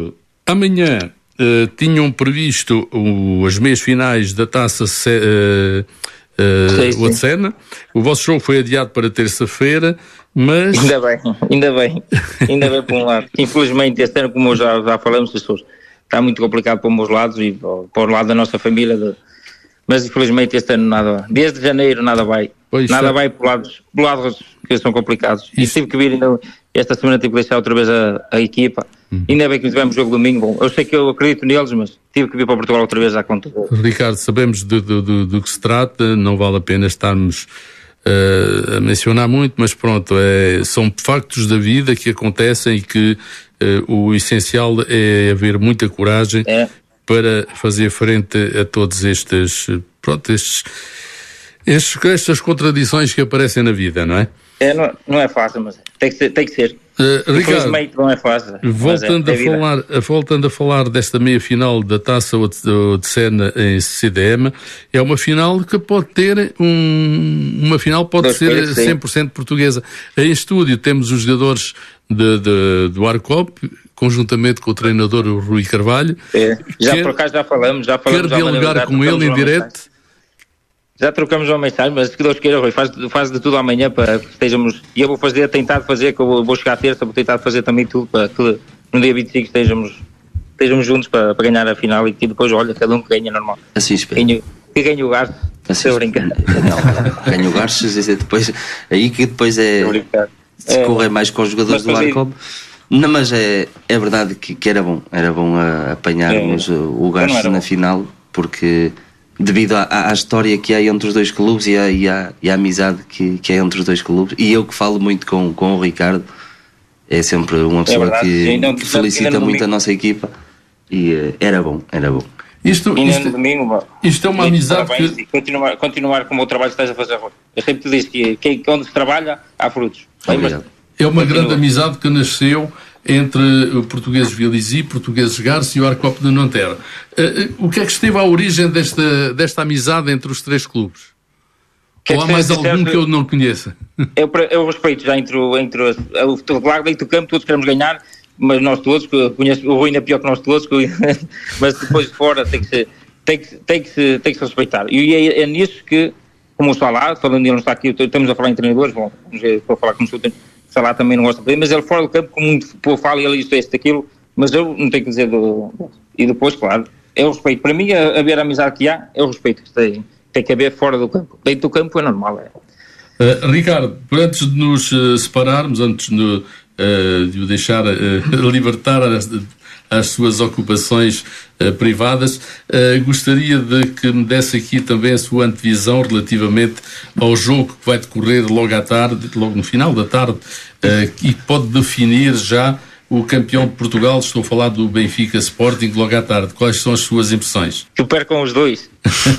Amanhã uh, tinham previsto o, as meias finais da Taça uh, uh, Otsena. O vosso jogo foi adiado para terça-feira, mas... Ainda bem, ainda bem. Ainda bem por um lado. Infelizmente, este ano, como já, já falamos, pessoas, está muito complicado para os meus lados e para o lado da nossa família. De... Mas infelizmente este ano nada, desde janeiro nada vai. Pois nada é. Vai por lados, por lados que são complicados. Isso. E tive que vir ainda, esta semana tive que deixar outra vez a, a equipa. Hum. Ainda bem que tivemos jogo domingo. Bom, eu sei que eu acredito neles, mas tive que vir para Portugal outra vez à conta. Ricardo, sabemos do, do, do, do que se trata, não vale a pena estarmos uh, a mencionar muito, mas pronto, é, são factos da vida que acontecem e que uh, o essencial é haver muita coragem é. para fazer frente a todos estes, pronto, estes, estes, estas contradições que aparecem na vida, não é? É, não, não é fácil, mas tem que ser. Tem que ser. Uh, Ricardo, não é fácil. Voltando, é, a falar, voltando a falar desta meia-final da Taça Otsena em C D M, é uma final que pode ter um, uma final pode ser cem por cento portuguesa. Em estúdio temos os jogadores de, de, do Arcop, conjuntamente com o treinador o Rui Carvalho. É, já quer, por acaso já falamos, já falamos. Quer dialogar com ele em direto? Já trocamos uma mensagem, mas que Deus queira, Rui, faz, faz de tudo amanhã para que estejamos, e eu vou fazer, tentar fazer, que eu vou chegar a terça, vou tentar fazer também tudo para que no dia vinte e cinco estejamos, estejamos juntos para, para ganhar a final e que depois, olha, cada um que ganha normal. Assim espero. Ganho, que ganha o Garças, assim, se brincar. Ganha o Garças, e depois, aí que depois é, se correr é, mais com os jogadores do Arcop. Não, mas é, é verdade que, que era bom, era bom a, apanharmos é, o Garças na final, porque... devido à, à história que há entre os dois clubes e à, e à, e à amizade que, que há entre os dois clubes, e eu que falo muito com, com o Ricardo, é sempre uma pessoa é verdade, que, sim, não, que felicita muito domingo. A nossa equipa, e uh, era bom, era bom. Isto, isto, isto, domingo, isto é uma amizade que... Continuar, continuar como o trabalho que estás a fazer. Eu sempre te disse que, que onde se trabalha há frutos. É uma grande amizade que nasceu entre portugueses Vélizy, portugueses Garça e o Arcop de Nanterre. Uh, o que é que esteve à origem desta, desta amizade entre os três clubes? Que Ou há mais algum que eu não conheça? Eu, eu respeito já entre, entre o claro, dentro do campo todos queremos ganhar, mas nós todos, que conheço, o Rui ainda é pior que nós todos, que, mas depois de fora tem que se, tem que, tem que se, tem que se respeitar. E é, é nisso que, como o Salah, falando ele não está aqui, estamos a falar em treinadores, bom, vamos ver, vou falar com o Salah, Salah também não gosta de mas ele fora do campo, como muito povo fala, ele isto, isto, aquilo, mas eu não tenho que dizer do... E depois, claro, é o respeito. Para mim, a, a ver a amizade que há, é o respeito que tem, tem que haver fora do campo. Dentro do campo é normal. É. Uh, Ricardo, antes de nos uh, separarmos, antes de, uh, de o deixar uh, libertar as, as suas ocupações uh, privadas, uh, gostaria de que me desse aqui também a sua antevisão relativamente ao jogo que vai decorrer logo à tarde, logo no final da tarde, uh, e que pode definir já o campeão de Portugal. Estou a falar do Benfica Sporting logo à tarde. Quais são as suas impressões? Que percam os dois.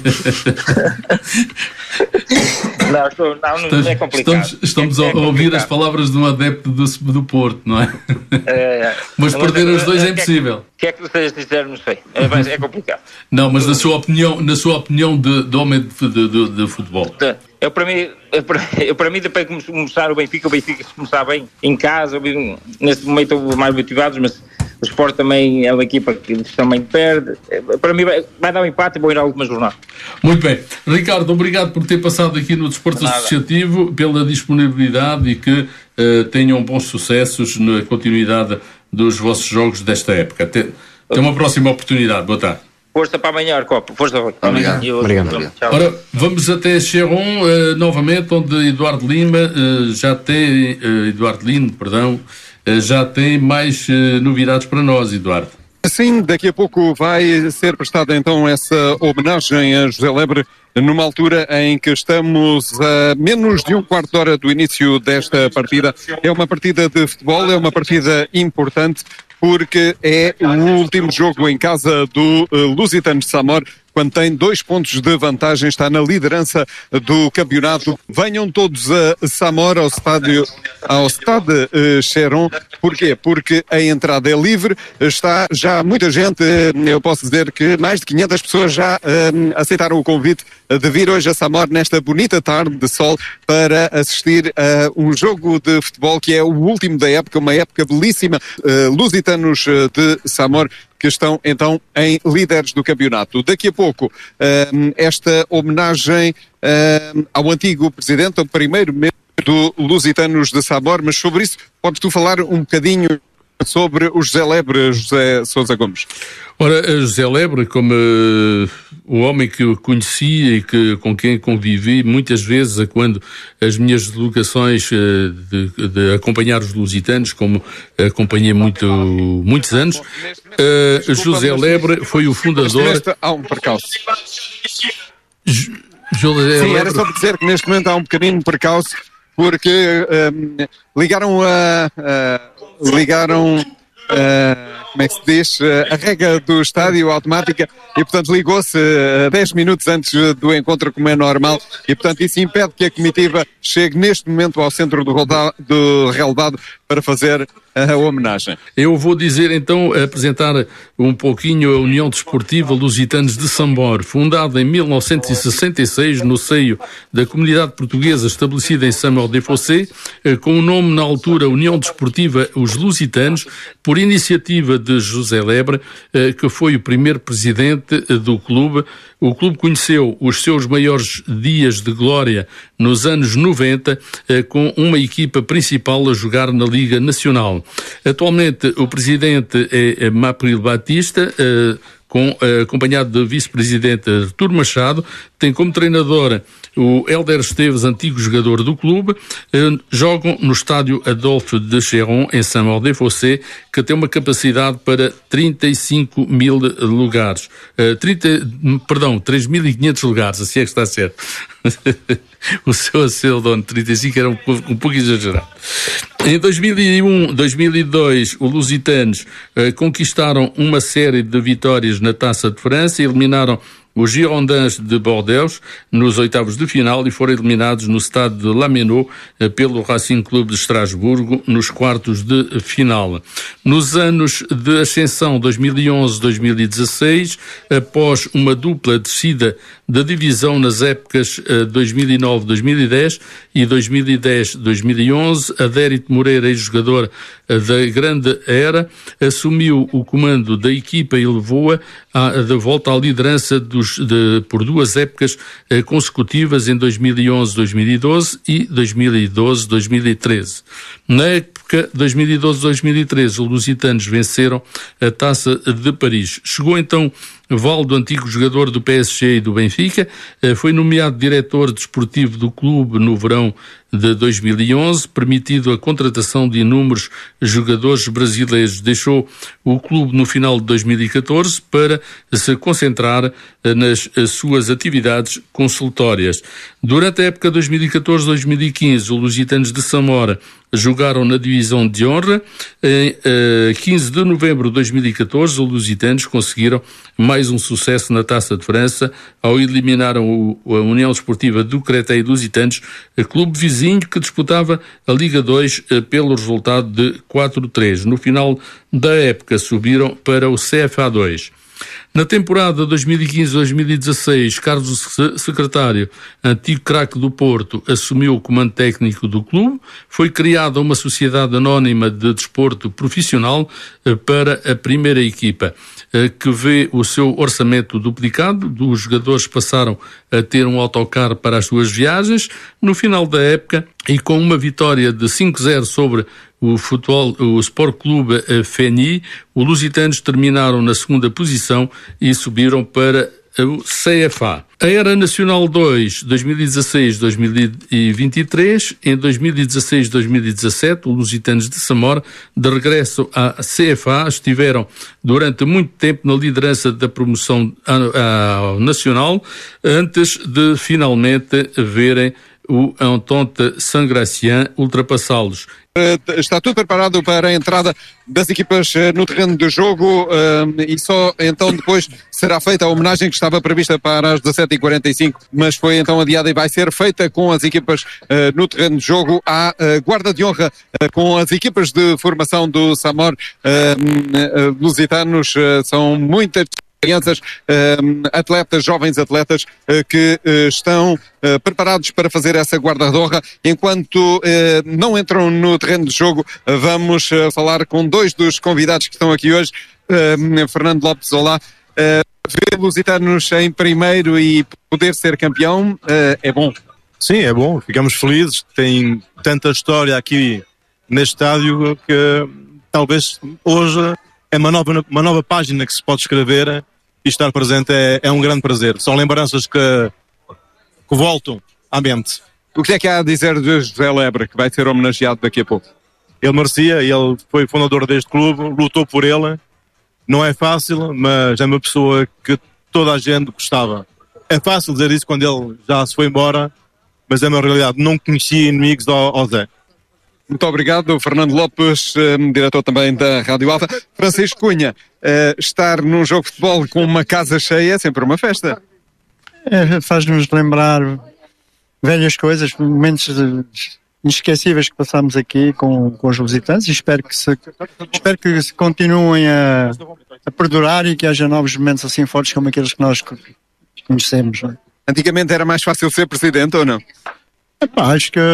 Não, estou, não, não é complicado. Estamos, estamos é, é a ouvir as palavras de um adepto do, do Porto, não é? é mas perder os dois é impossível. O que é que vocês disseram? Não sei. É, é complicado. Não, mas na sua opinião, na sua opinião de, de homem de, de, de, de futebol. Eu, para mim, eu, para, eu, para mim, depois de começar o Benfica, o Benfica se começar bem em casa, nesse momento estou mais motivados, mas o Sport também é uma equipa que também perde. Para mim vai, vai dar um empate e vou ir a alguma jornada. Muito bem. Ricardo, obrigado por ter passado aqui no Desporto Associativo, pela disponibilidade e que uh, tenham bons sucessos na continuidade dos vossos jogos desta época. Até, até uma próxima oportunidade. Boa tarde. Força para amanhã, Arcopo. Força. Obrigado. Eu, obrigado. obrigado. Ora, vamos até Cheron, uh, novamente, onde Eduardo Lima uh, já tem, uh, Eduardo Lino, perdão, uh, já tem mais uh, novidades para nós, Eduardo. Sim, daqui a pouco vai ser prestada então essa homenagem a José Lebre, numa altura em que estamos a menos de um quarto de hora do início desta partida. É uma partida de futebol, é uma partida importante, porque é o último jogo em casa do uh, Lusitano de Samor, quando tem dois pontos de vantagem, está na liderança do campeonato. Venham todos a Samor, ao estádio, ao Stade uh, Cheron. Porquê? Porque a entrada é livre, está já muita gente, eu posso dizer que mais de quinhentas pessoas já uh, aceitaram o convite de vir hoje a Samor nesta bonita tarde de sol para assistir a um jogo de futebol que é o último da época, uma época belíssima. Uh, Lusitanos de Samor que estão então em líderes do campeonato. Daqui a pouco, esta homenagem ao antigo presidente, ao primeiro membro do Lusitanos de Samor, mas sobre isso podes tu falar um bocadinho sobre o José Lebre, José Sousa Gomes. Ora, José Lebre, como uh, o homem que eu conheci e que, com quem convivi muitas vezes, quando as minhas deslocações uh, de, de acompanhar os lusitanos, como acompanhei muito, muitos anos, uh, José Lebre foi o fundador... Neste há um percalço. José Sim, Lebre... era só para dizer que neste momento há um pequenino percalço, porque um, ligaram a... a ligaram, uh, como é que se diz, uh, a regra do estádio automática e, portanto, ligou-se uh, dez minutos antes do encontro, como é normal, e, portanto, isso impede que a comitiva chegue neste momento ao centro do, do relevado para fazer a homenagem. Eu vou dizer, então, apresentar um pouquinho a União Desportiva Lusitanos de Samor, fundada em mil novecentos e sessenta e seis no seio da comunidade portuguesa estabelecida em Samor-des-Fossés, com o nome na altura União Desportiva Os Lusitanos, por iniciativa de José Lebre, que foi o primeiro presidente do clube. O clube conheceu os seus maiores dias de glória nos anos noventa, com uma equipa principal a jogar na Liga Nacional. Atualmente o presidente é Mapril Batista, com, acompanhado do vice-presidente Artur Machado, tem como treinador o Hélder Esteves, antigo jogador do clube. Jogam no estádio Adolphe de Chéron, em Samor-des-Fossés, que tem uma capacidade para trinta e cinco mil lugares. trinta, perdão, três mil e quinhentos lugares, assim é que está certo. O seu acelo de trinta e cinco era um, um pouco exagerado. Em dois mil e um, dois mil e dois, os lusitanos uh, conquistaram uma série de vitórias na Taça de França e eliminaram os Girondins de Bordeaux nos oitavos de final e foram eliminados no Stade de Lamennais pelo Racing Clube de Estrasburgo nos quartos de final. Nos anos de ascensão dois mil e onze a dois mil e dezasseis, após uma dupla descida da divisão nas épocas dois mil e nove a dois mil e dez e dois mil e dez a dois mil e onze, Adérito Moreira, ex-jogador da Grande Era, assumiu o comando da equipa e levou-a de volta à liderança dos, de, por duas épocas eh, consecutivas, em dois mil e onze a dois mil e doze e dois mil e doze a dois mil e treze. Na época dois mil e doze a dois mil e treze, os lusitanos venceram a Taça de Paris. Chegou então Valdo, antigo jogador do P S G e do Benfica, foi nomeado diretor desportivo do clube no verão de dois mil e onze, permitido a contratação de inúmeros jogadores brasileiros. Deixou o clube no final de dois mil e catorze para se concentrar nas suas atividades consultórias. Durante a época dois mil e catorze a dois mil e quinze, os Lusitanos de Samora jogaram na divisão de honra. Em uh, quinze de novembro de dois mil e catorze, os Lusitanos conseguiram mais um sucesso na Taça de França ao eliminaram o, a União Desportiva do Créteil Lusitanos, clube vizinho que disputava a Liga dois uh, pelo resultado de quatro a três. No final da época subiram para o C F A dois. Na temporada dois mil e quinze a dois mil e dezasseis, Carlos Secretário, antigo craque do Porto, assumiu o comando técnico do clube. Foi criada uma sociedade anónima de desporto profissional para a primeira equipa, que vê o seu orçamento duplicado. Os jogadores passaram a ter um autocarro para as suas viagens. No final da época, e com uma vitória de cinco a zero sobre o futebol, o Sport Clube Feni, os lusitanos terminaram na segunda posição e subiram para o C F A. A Era Nacional dois, dois mil e dezasseis a dois mil e vinte e três, em dois mil e dezasseis a dois mil e dezassete, os Lusitanos de Samor, de regresso à C F A, estiveram durante muito tempo na liderança da promoção ao Nacional, antes de finalmente verem o Entente Saint-Gratien ultrapassá-los. Está tudo preparado para a entrada das equipas no terreno de jogo e só então depois será feita a homenagem que estava prevista para as dezassete e quarenta e cinco, mas foi então adiada e vai ser feita com as equipas no terreno de jogo. Há guarda de honra com as equipas de formação do Samor. Lusitanos, são muitas crianças, atletas, jovens atletas que estão preparados para fazer essa guarda-honra. Enquanto não entram no terreno de jogo, vamos falar com dois dos convidados que estão aqui hoje. Fernando Lopes, olá. Ver Lusitanos em primeiro e poder ser campeão é bom. Sim, é bom, ficamos felizes. Tem tanta história aqui neste estádio que talvez hoje é uma nova, uma nova página que se pode escrever e estar presente é, é um grande prazer. São lembranças que, que voltam à mente. O que é que há a dizer de José Lebre, que vai ser homenageado daqui a pouco? Ele merecia, ele foi fundador deste clube, lutou por ele. Não é fácil, mas é uma pessoa que toda a gente gostava. É fácil dizer isso quando ele já se foi embora, mas é uma realidade. Não conhecia inimigos ao, ao Zé. Muito obrigado, Fernando Lopes, um, diretor também da Rádio Alta. Francisco Cunha, uh, estar num jogo de futebol com uma casa cheia é sempre uma festa. É, faz-nos lembrar velhas coisas, momentos inesquecíveis que passámos aqui com, com os lusitanos e espero que se, espero que se continuem a, a perdurar e que haja novos momentos assim fortes como aqueles que nós conhecemos. Não é? Antigamente era mais fácil ser presidente ou não? Epá, acho que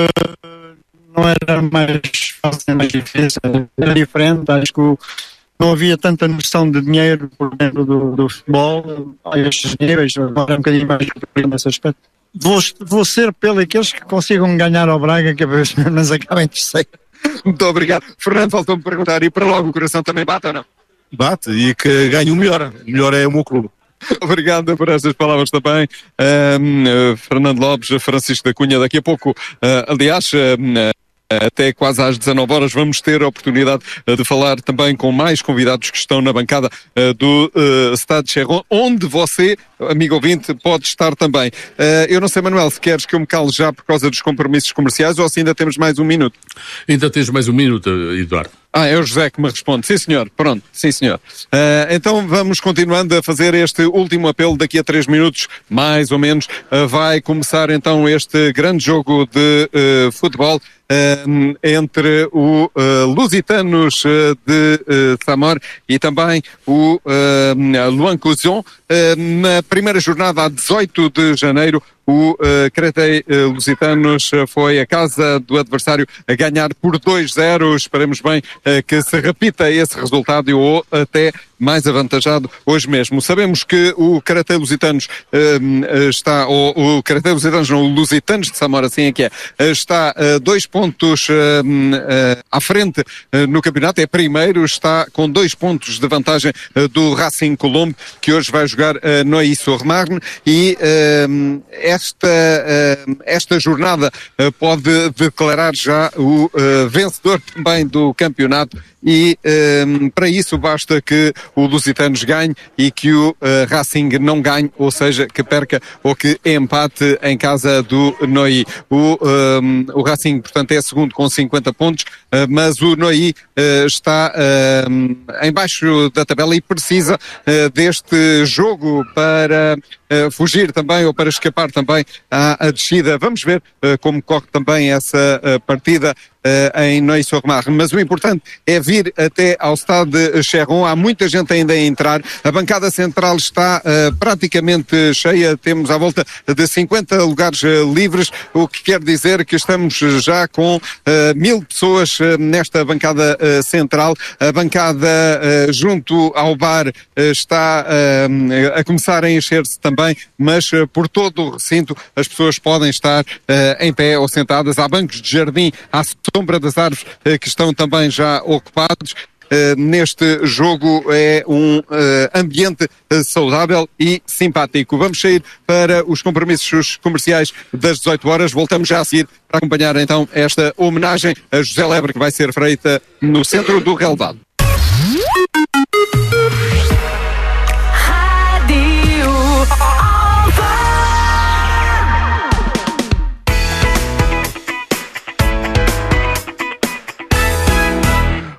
não era mais fácil, mais difícil, era diferente. Acho que não havia tanta noção de dinheiro por dentro do, do futebol a estes níveis, agora é um bocadinho mais nesse aspecto. Vou, vou ser pelo aqueles que consigam ganhar ao Braga, que mas acabem terceiro. Muito obrigado. Fernando, faltou-me perguntar, e para logo o coração também bate ou não? Bate, e que ganhe o melhor. O melhor é o meu clube. Obrigado por estas palavras também, um, uh, Fernando Lopes, Francisco da Cunha. Daqui a pouco, uh, aliás, uh, até quase às dezanove horas, vamos ter a oportunidade de falar também com mais convidados que estão na bancada uh, do uh, Stade Chéron, onde você, amigo ouvinte, pode estar também. Uh, eu não sei, Manuel, se queres que eu me cale já por causa dos compromissos comerciais ou se ainda temos mais um minuto. Ainda tens mais um minuto, Eduardo. Ah, é o José que me responde. Sim, senhor. Pronto. Sim, senhor. Uh, então vamos continuando a fazer este último apelo. Daqui a três minutos, mais ou menos, uh, vai começar então este grande jogo de uh, futebol uh, entre o uh, Lusitanos uh, de uh, Samor e também o uh, Luan Cousion. Uh, na primeira jornada, a dezoito de janeiro, o uh, Créteil uh, Lusitanos uh, foi a casa do adversário a ganhar por dois zero. Esperemos bem uh, que se repita esse resultado ou até mais avantajado hoje mesmo. Sabemos que o Créteil Lusitanos uh, está, ou o Créteil Lusitanos, não, o Lusitanos de Samora, assim é que é, está uh, dois pontos uh, uh, à frente uh, no campeonato, é primeiro, está com dois pontos de vantagem uh, do Racing Colombo, que hoje vai jogar uh, Neuilly-sur-Marne, e uh, esta, uh, esta jornada uh, pode declarar já o uh, vencedor também do campeonato, e um, para isso basta que o Lusitanos ganhe e que o uh, Racing não ganhe, ou seja, que perca ou que empate em casa do Neuilly. O, um, o Racing, portanto, é segundo com cinquenta pontos, uh, mas o Neuilly uh, está uh, em baixo da tabela e precisa uh, deste jogo para uh, fugir também ou para escapar também à, à descida. Vamos ver uh, como corre também essa uh, partida Uh, em Neuilly-sur-Marne, mas o importante é vir até ao Stade Chéron. Há muita gente ainda a entrar, a bancada central está uh, praticamente cheia, temos à volta de cinquenta lugares uh, livres, o que quer dizer que estamos já com uh, mil pessoas uh, nesta bancada uh, central. A bancada uh, junto ao bar uh, está uh, a começar a encher-se também, mas uh, por todo o recinto as pessoas podem estar uh, em pé ou sentadas. Há bancos de jardim, há sombra das árvores eh, que estão também já ocupados. Uh, neste jogo é um uh, ambiente uh, saudável e simpático. Vamos sair para os compromissos comerciais das dezoito horas. Voltamos já a seguir para acompanhar então esta homenagem a José Lebre, que vai ser feita no centro do relevado.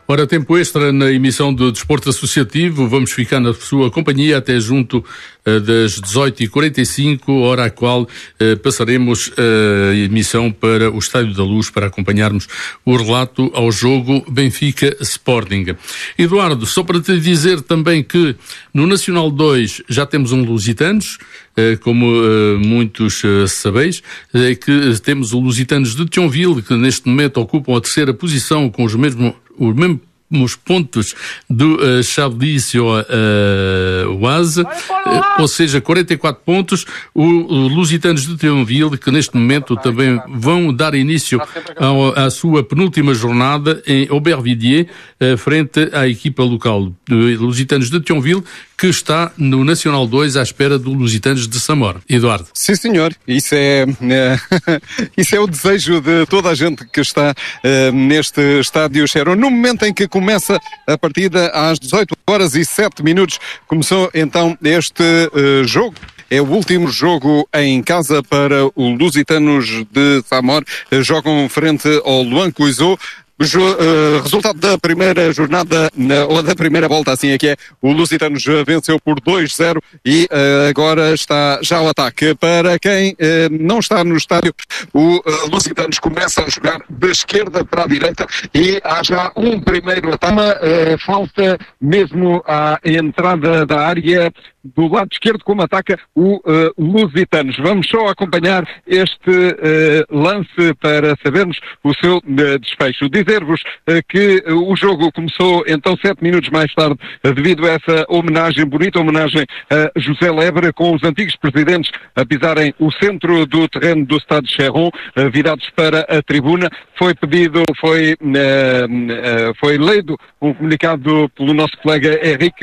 Ora, tempo extra na emissão do Desporto Associativo. Vamos ficar na sua companhia até junto uh, das dezoito e quarenta e cinco, hora a qual uh, passaremos a emissão para o Estádio da Luz para acompanharmos o relato ao jogo Benfica-Sporting. Eduardo, só para te dizer também que no Nacional dois já temos um Lusitanos, uh, como uh, muitos uh, sabeis, é uh, que temos o Lusitanos de Thionville, que neste momento ocupam a terceira posição com os mesmos os mesmos pontos do uh, Chablis ou uh, Oise, uh, ou seja, quarenta e quatro pontos. O, o Lusitanos de Thionville, que neste momento também vão dar início ao, à sua penúltima jornada em Aubervilliers, uh, frente à equipa local do Lusitanos de Thionville, que está no Nacional dois à espera do Lusitanos de Samora. Eduardo. Sim, senhor. Isso é, é isso é o desejo de toda a gente que está uh, neste estádio Cheron. No momento em que começa a partida, às dezoito horas e sete minutos, começou então este uh, jogo. É o último jogo em casa para o Lusitanos de Samor. Uh, jogam frente ao Luan Cuizot. Uh, resultado da primeira jornada, na, ou da primeira volta, assim é que é, o Lusitanos venceu por dois a zero e uh, agora está já o ataque. Para quem uh, não está no estádio, o uh, Lusitanos começa a jogar da esquerda para a direita e há já um primeiro ataque. Uh, falta mesmo à entrada da área do lado esquerdo, como ataca o uh, Lusitanos. Vamos só acompanhar este uh, lance para sabermos o seu uh, desfecho. Dizer-vos uh, que uh, o jogo começou então sete minutos mais tarde uh, devido a essa homenagem, bonita homenagem a José Lebre, com os antigos presidentes a pisarem o centro do terreno do Stade Cheron, uh, virados para a tribuna. Foi pedido, foi, uh, uh, foi lido um comunicado pelo nosso colega Henrique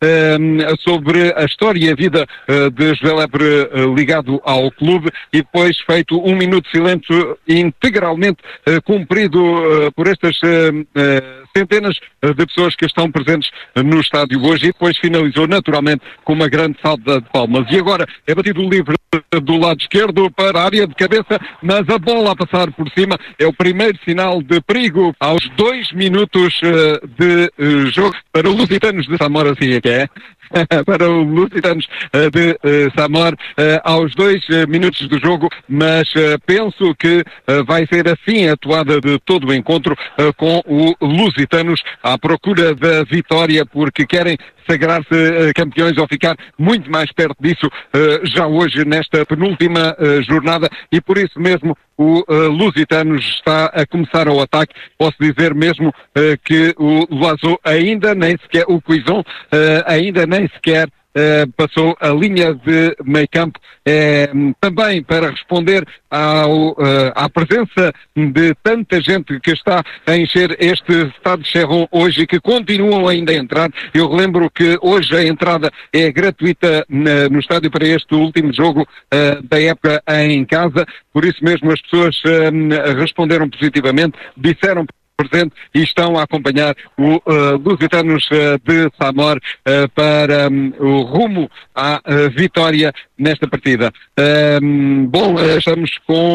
uh, sobre a história e a vida uh, de José Lebre uh, ligado ao clube, e depois feito um minuto de silêncio integralmente uh, cumprido uh, por estas uh, uh, centenas de pessoas que estão presentes no estádio hoje, e depois finalizou naturalmente com uma grande salva de palmas. E agora é batido o livre do lado esquerdo para a área de cabeça, mas a bola a passar por cima é o primeiro sinal de perigo aos dois minutos uh, de uh, jogo para os Lusitanos de Samora, assim é que é. para o Lusitanos uh, de uh, Samor, uh, aos dois uh, minutos do jogo, mas uh, penso que uh, vai ser assim a atuada de todo o encontro uh, com o Lusitanos à procura da vitória, porque querem sagrar-se uh, campeões ou ficar muito mais perto disso uh, já hoje nesta penúltima uh, jornada, e por isso mesmo o uh, Lusitanos está a começar ao ataque. Posso dizer mesmo uh, que o Loiseau ainda nem sequer, o Cuizot uh, ainda nem sequer Uh, passou a linha de meio campo, uh, também para responder ao, uh, à presença de tanta gente que está a encher este Stade Cheron hoje e que continuam ainda a entrar. Eu lembro que hoje a entrada é gratuita na, no estádio para este último jogo uh, da época em casa, por isso mesmo as pessoas uh, responderam positivamente, disseram presente e estão a acompanhar o uh, Lusitanos uh, de Samor uh, para um, o rumo à uh, vitória nesta partida. Um, bom, uh, estamos com uh,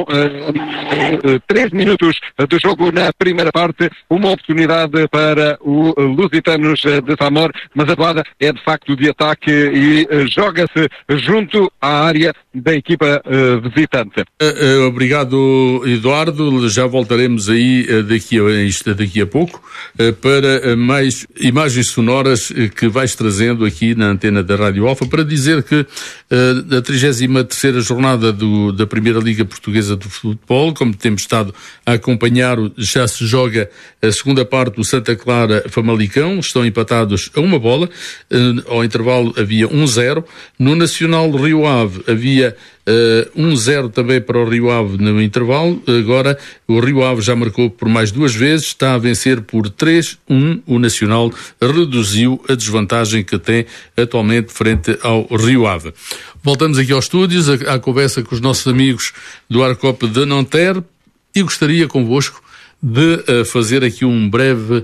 uh, três minutos do jogo na primeira parte, uma oportunidade para o uh, Lusitanos uh, de Samor, mas a bola é de facto de ataque e uh, joga-se junto à área da equipa uh, visitante. Uh, uh, obrigado, Eduardo. Já voltaremos aí uh, daqui a isto daqui a pouco, para mais imagens sonoras que vais trazendo aqui na antena da Rádio Alfa, para dizer que a trigésima terceira jornada do, da Primeira Liga Portuguesa de Futebol, como temos estado a acompanhar, já se joga a segunda parte do Santa Clara Famalicão, estão empatados a uma bola, ao intervalo havia um zero, no Nacional Rio Ave havia Uh, um zero também para o Rio Ave no intervalo. Agora o Rio Ave já marcou por mais duas vezes, está a vencer por três a um. O Nacional reduziu a desvantagem que tem atualmente frente ao Rio Ave. Voltamos aqui aos estúdios, à, à conversa com os nossos amigos do Arcop de Nanterre, e gostaria convosco de uh, fazer aqui um breve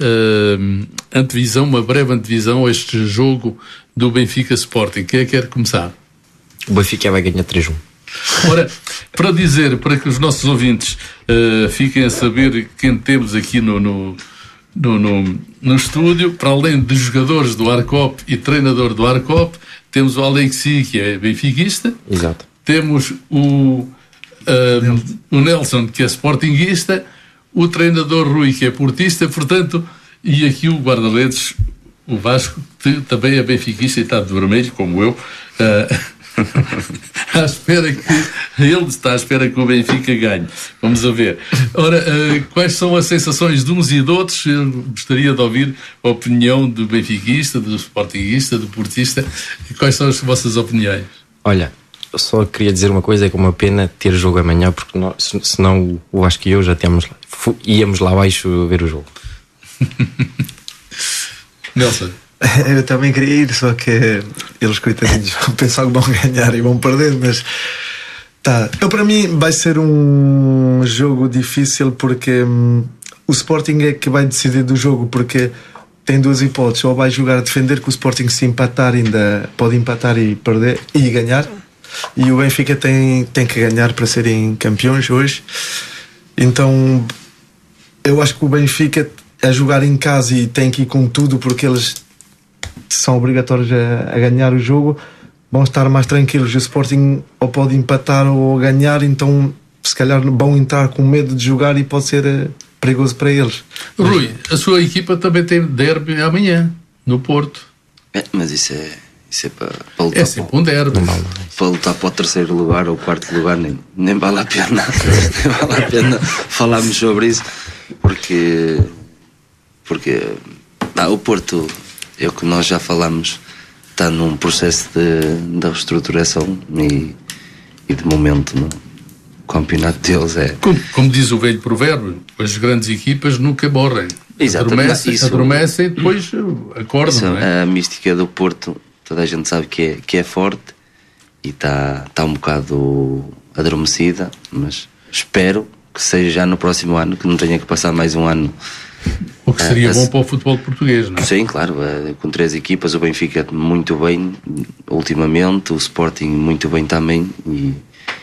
uh, antevisão, uma breve antevisão a este jogo do Benfica Sporting. Quem é que quer começar? O Benfica vai ganhar três a um. Ora, para dizer, para que os nossos ouvintes uh, fiquem a saber quem temos aqui no, no, no, no, no estúdio, para além de jogadores do Arcop e treinador do Arcop, temos o Alexi, que é benfiquista. Exato. Temos o, um, o Nelson, que é sportinguista, o treinador Rui, que é portista, portanto, e aqui o guarda-redes, o Vasco, que também é benfiquista e está de vermelho, como eu, uh, à espera que ele está à espera que o Benfica ganhe. Vamos a ver. Ora, uh, quais são as sensações de uns e de outros? Eu gostaria de ouvir a opinião do benfiquista, do sportinguista, do portista. Quais são as vossas opiniões? Olha, eu só queria dizer uma coisa: é que é uma pena ter jogo amanhã, porque nós, senão o Vasco e eu já temos, íamos lá abaixo ver o jogo. Nelson. Eu também queria ir, só que eles, coitadinhos, vão pensar que vão ganhar e vão perder, mas tá. Eu, para mim vai ser um jogo difícil, porque hum, o Sporting é que vai decidir do jogo, porque tem duas hipóteses: ou vai jogar a defender, que o Sporting, se empatar, ainda pode empatar e perder e ganhar, e o Benfica tem, tem que ganhar para serem campeões hoje. Então eu acho que o Benfica a jogar em casa e tem que ir com tudo, porque eles são obrigatórios a, a ganhar o jogo, vão estar mais tranquilos. O Sporting ou pode empatar ou ganhar, então se calhar vão entrar com medo de jogar e pode ser uh, perigoso para eles. Rui, a sua equipa também tem derby amanhã no Porto. É, mas isso é, isso é para, para lutar, é sempre um derby. Para, para lutar para o terceiro lugar ou o quarto lugar, nem, nem vale a pena nem vale a pena falarmos sobre isso, porque porque ah, o Porto, é o que nós já falámos, está num processo de, de reestruturação e, e de momento no campeonato deles é... Como, como diz o velho provérbio, as grandes equipas nunca morrem. Adormecem, isso, adormecem e depois acordam. Isso, não é? A mística do Porto, toda a gente sabe que é, que é forte e está, está um bocado adormecida, mas espero que seja já no próximo ano, que não tenha que passar mais um ano. O que seria uh, bom para o futebol português, não é? Sim, claro, uh, com três equipas, o Benfica muito bem ultimamente, o Sporting muito bem também, e,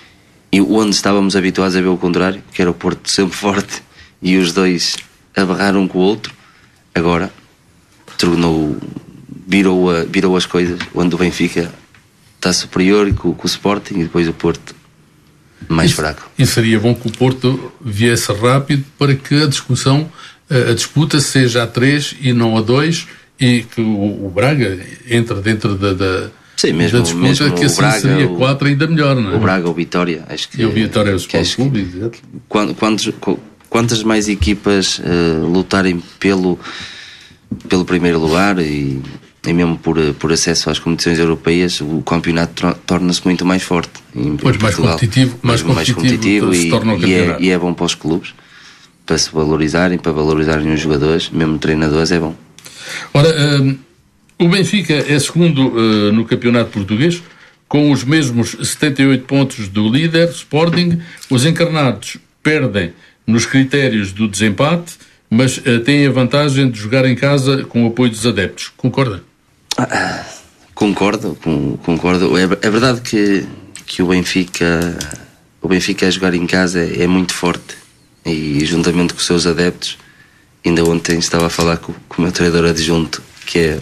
e onde estávamos habituados a ver o contrário, que era o Porto sempre forte e os dois a barrar um com o outro, agora tornou, virou, a, virou as coisas, onde o Benfica está superior com, com o Sporting e depois o Porto mais isso, fraco. E seria bom que o Porto viesse rápido para que a discussão, a disputa seja a três e não a dois, e que o, o Braga entre dentro da, da, Sim, mesmo, da disputa, mesmo que assim Braga, seria quatro ainda melhor, não é? O Braga ou o Vitória, acho que... E o Vitória é o Sport Clube, exato. Quantos, quantas mais equipas uh, lutarem pelo, pelo primeiro lugar e, e mesmo por, por acesso às competições europeias, o campeonato torna-se muito mais forte. Em, pois em mais competitivo, mais, mais competitivo, competitivo e, se torna o campeonato. E é, e é bom para os clubes, para se valorizarem, para valorizarem os jogadores, mesmo treinadores, é bom. Ora, um, o Benfica é segundo uh, no campeonato português, com os mesmos setenta e oito pontos do líder, Sporting. Os encarnados perdem nos critérios do desempate, mas uh, têm a vantagem de jogar em casa com o apoio dos adeptos. Concorda? Ah, concordo, com, concordo. É, é verdade que, que o Benfica, o Benfica a jogar em casa é, é muito forte, e juntamente com os seus adeptos. Ainda ontem estava a falar com, com o meu treinador adjunto, que é,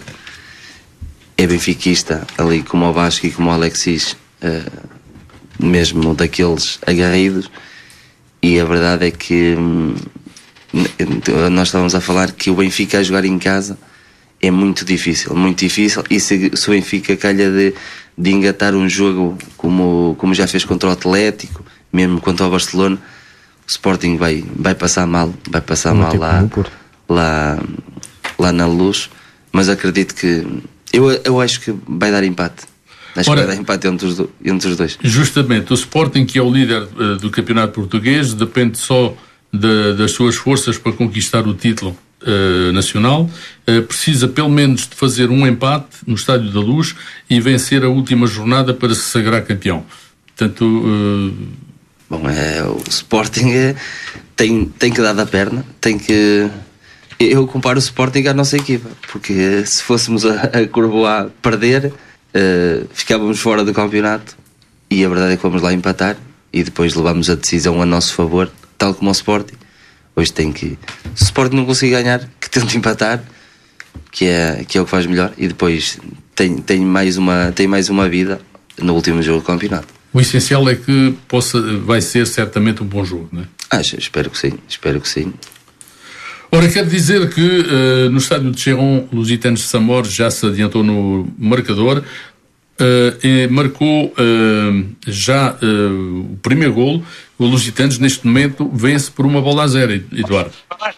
é benfiquista, ali como o Vasco e como o Alexis, uh, mesmo daqueles agarridos, e a verdade é que hum, nós estávamos a falar que o Benfica a jogar em casa é muito difícil, muito difícil, e se, se o Benfica calha de, de engatar um jogo como, como já fez contra o Atlético, mesmo contra o Barcelona, o Sporting vai, vai passar mal, vai passar Não mal lá, lá, lá na Luz, mas acredito que eu, eu acho que vai dar empate. Acho Ora, que vai dar empate entre os, do, entre os dois. Justamente, o Sporting, que é o líder uh, do campeonato português, depende só de, das suas forças para conquistar o título uh, nacional, uh, precisa pelo menos de fazer um empate no Estádio da Luz e vencer a última jornada para se sagrar campeão. Portanto... Uh, Bom, é, o Sporting é, tem, tem que dar da perna, tem que... Eu comparo o Sporting à nossa equipa, porque se fôssemos a, a Curva A perder, uh, ficávamos fora do campeonato, e a verdade é que vamos lá empatar, e depois levamos a decisão a nosso favor, tal como o Sporting. Hoje tem que, se o Sporting não conseguir ganhar, que tente empatar, que é, que é o que faz melhor, e depois tem, tem, mais uma, tem mais uma vida no último jogo do campeonato. O essencial é que possa, vai ser certamente um bom jogo, não é? Acho, espero que sim, espero que sim. Ora, quero dizer que uh, no estádio de Chéron, o Lusitanos de Samor já se adiantou no marcador, uh, e marcou uh, já uh, o primeiro golo. O Lusitanos, neste momento, vence por uma bola a zero, Eduardo.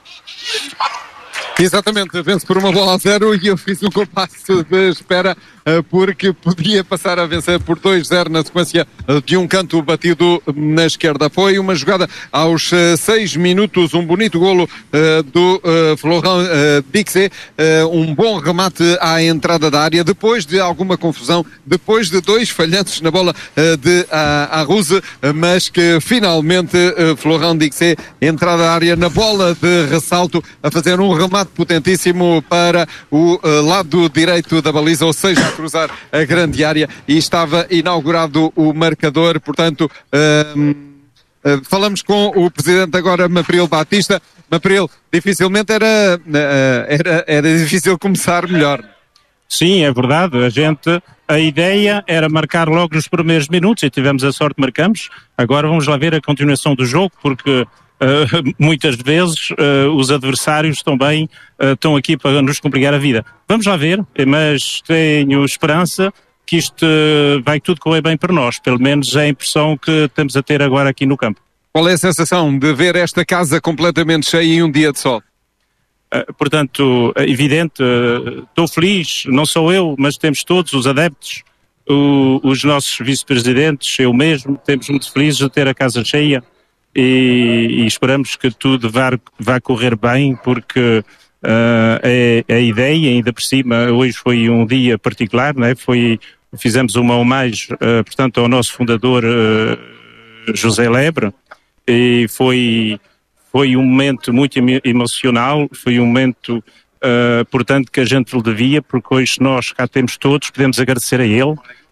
Exatamente, vence por uma bola a zero e eu fiz um compasso de espera porque podia passar a vencer por dois a zero na sequência de um canto batido na esquerda. Foi uma jogada aos seis minutos, um bonito golo uh, do uh, Florent uh, Dixé, uh, um bom remate à entrada da área, depois de alguma confusão, depois de dois falhanços na bola uh, de Arruse, mas que finalmente uh, Florent Dixé, entrada da área na bola de ressalto, a fazer um remate potentíssimo para o uh, lado direito da baliza, ou seja, a cruzar a grande área, e estava inaugurado o marcador. Portanto, uh, uh, falamos com o presidente agora, Mapril Batista. Mapril, dificilmente era, uh, era, era difícil começar melhor. Sim, é verdade. A gente, a ideia era marcar logo nos primeiros minutos e tivemos a sorte, marcamos. Agora vamos lá ver a continuação do jogo, porque Uh, muitas vezes uh, os adversários também uh, estão aqui para nos complicar a vida. Vamos lá ver, mas tenho esperança que isto uh, vai tudo correr bem para nós, pelo menos é a impressão que estamos a ter agora aqui no campo. Qual é a sensação de ver esta casa completamente cheia em um dia de sol? Uh, portanto, é evidente, estou uh, feliz, não sou eu, mas temos todos os adeptos, o, os nossos vice-presidentes, eu mesmo, estamos muito felizes de ter a casa cheia. E, e esperamos que tudo vá, vá correr bem, porque uh, é, é a ideia, ainda por cima, hoje foi um dia particular, né? Foi, fizemos uma homenagem, uh, portanto, ao nosso fundador uh, José Lebre, e foi, foi um momento muito emocional, foi um momento, uh, portanto, que a gente lhe devia, porque hoje nós cá temos todos, podemos agradecer a ele,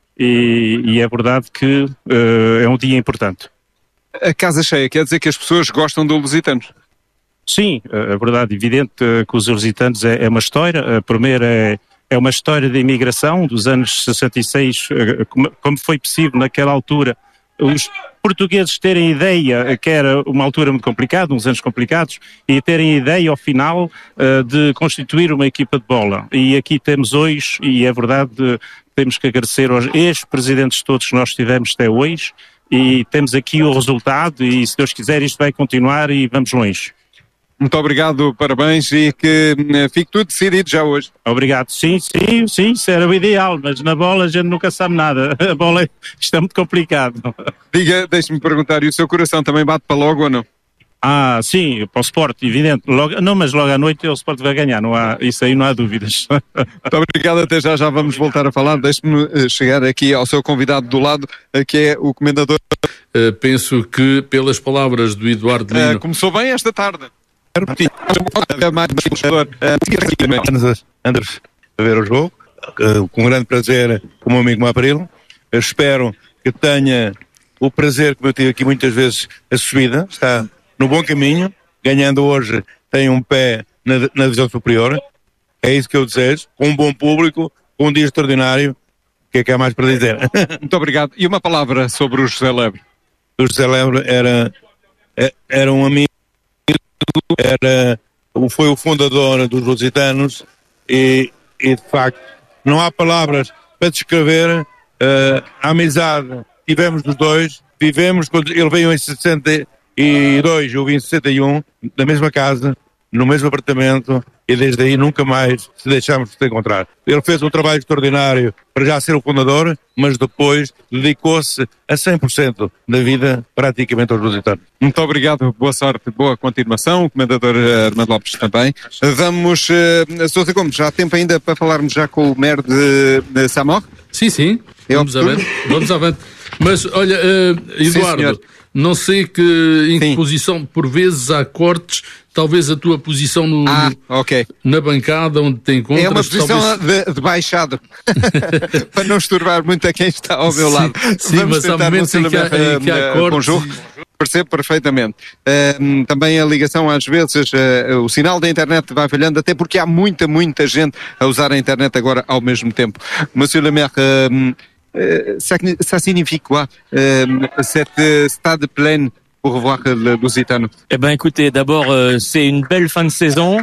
e, e é verdade que uh, é um dia importante. A casa cheia quer dizer que as pessoas gostam do Lusitanos? Sim, é verdade, evidente que os Lusitanos é, é uma história. A primeira é, é uma história de imigração dos anos sessenta e seis, como, como foi possível naquela altura os portugueses terem ideia que era uma altura muito complicada, uns anos complicados, e terem ideia ao final uh, de constituir uma equipa de bola. E aqui temos hoje, e é verdade, temos que agradecer aos ex-presidentes todos que nós tivemos até hoje, e temos aqui o resultado, e se Deus quiser isto vai continuar e vamos longe. Muito obrigado, parabéns, e que fique tudo decidido já hoje. Obrigado, sim, sim, sim, isso era o ideal, mas na bola a gente nunca sabe nada, a bola está muito complicado. Diga, deixe-me perguntar, e o seu coração também bate para logo ou não? Ah, sim, para o Sport, evidente. Logo, não, mas logo à noite o Sport vai ganhar, não há, isso aí não há dúvidas. Muito obrigado, até já, já vamos voltar a falar. Deixe-me chegar aqui ao seu convidado do lado, que é o comendador. Uh, penso que, pelas palavras do Eduardo Lino... Uh, começou bem esta tarde. Andres, a ver o jogo, uh, com grande prazer, com o meu amigo Mapril. Eu espero que tenha o prazer, como eu tive aqui muitas vezes, a subida. Está no bom caminho, ganhando hoje, tem um pé na, na divisão superior, é isso que eu desejo, com um bom público, com um dia extraordinário, o que é que há mais para dizer? Muito obrigado. E uma palavra sobre o José Lebre? O José Lebre era, era um amigo, era, foi o fundador dos Lusitanos, e, e de facto, não há palavras para descrever uh, a amizade que tivemos dos dois. Vivemos, quando ele veio em sessenta e dois, eu vim em sessenta e um, na mesma casa, no mesmo apartamento, e desde aí nunca mais se deixámos de se encontrar. Ele fez um trabalho extraordinário para já ser o fundador, mas depois dedicou-se a cem por cento da vida praticamente aos Lusitanos. Muito obrigado, boa sorte, boa continuação, o comendador Armando Lopes também. Vamos, uh, Sousa Gomes, já há tempo ainda para falarmos já com o maire de, de Samor? Sim, sim, vamos avante, vamos avante. Mas olha, uh, Eduardo, sim, não sei que, em que posição, por vezes há cortes, talvez a tua posição no, ah, no, okay. na bancada onde te encontras... É uma posição talvez... de, de baixado, para não esturbar muito a quem está ao meu lado. Sim, Vamos mas há momentos em que há, em que há cortes... Bonjour. percebo perfeitamente. Uh, também a ligação, às vezes, uh, o sinal da internet vai falhando, até porque há muita, muita gente a usar a internet agora ao mesmo tempo. Monsieur le maire, uh, uh, ça, ça signifie quoi, uh, cette stade plein pour revoir le Lusitano? Eh ben, écoutez, d'abord, euh, c'est une belle fin de saison.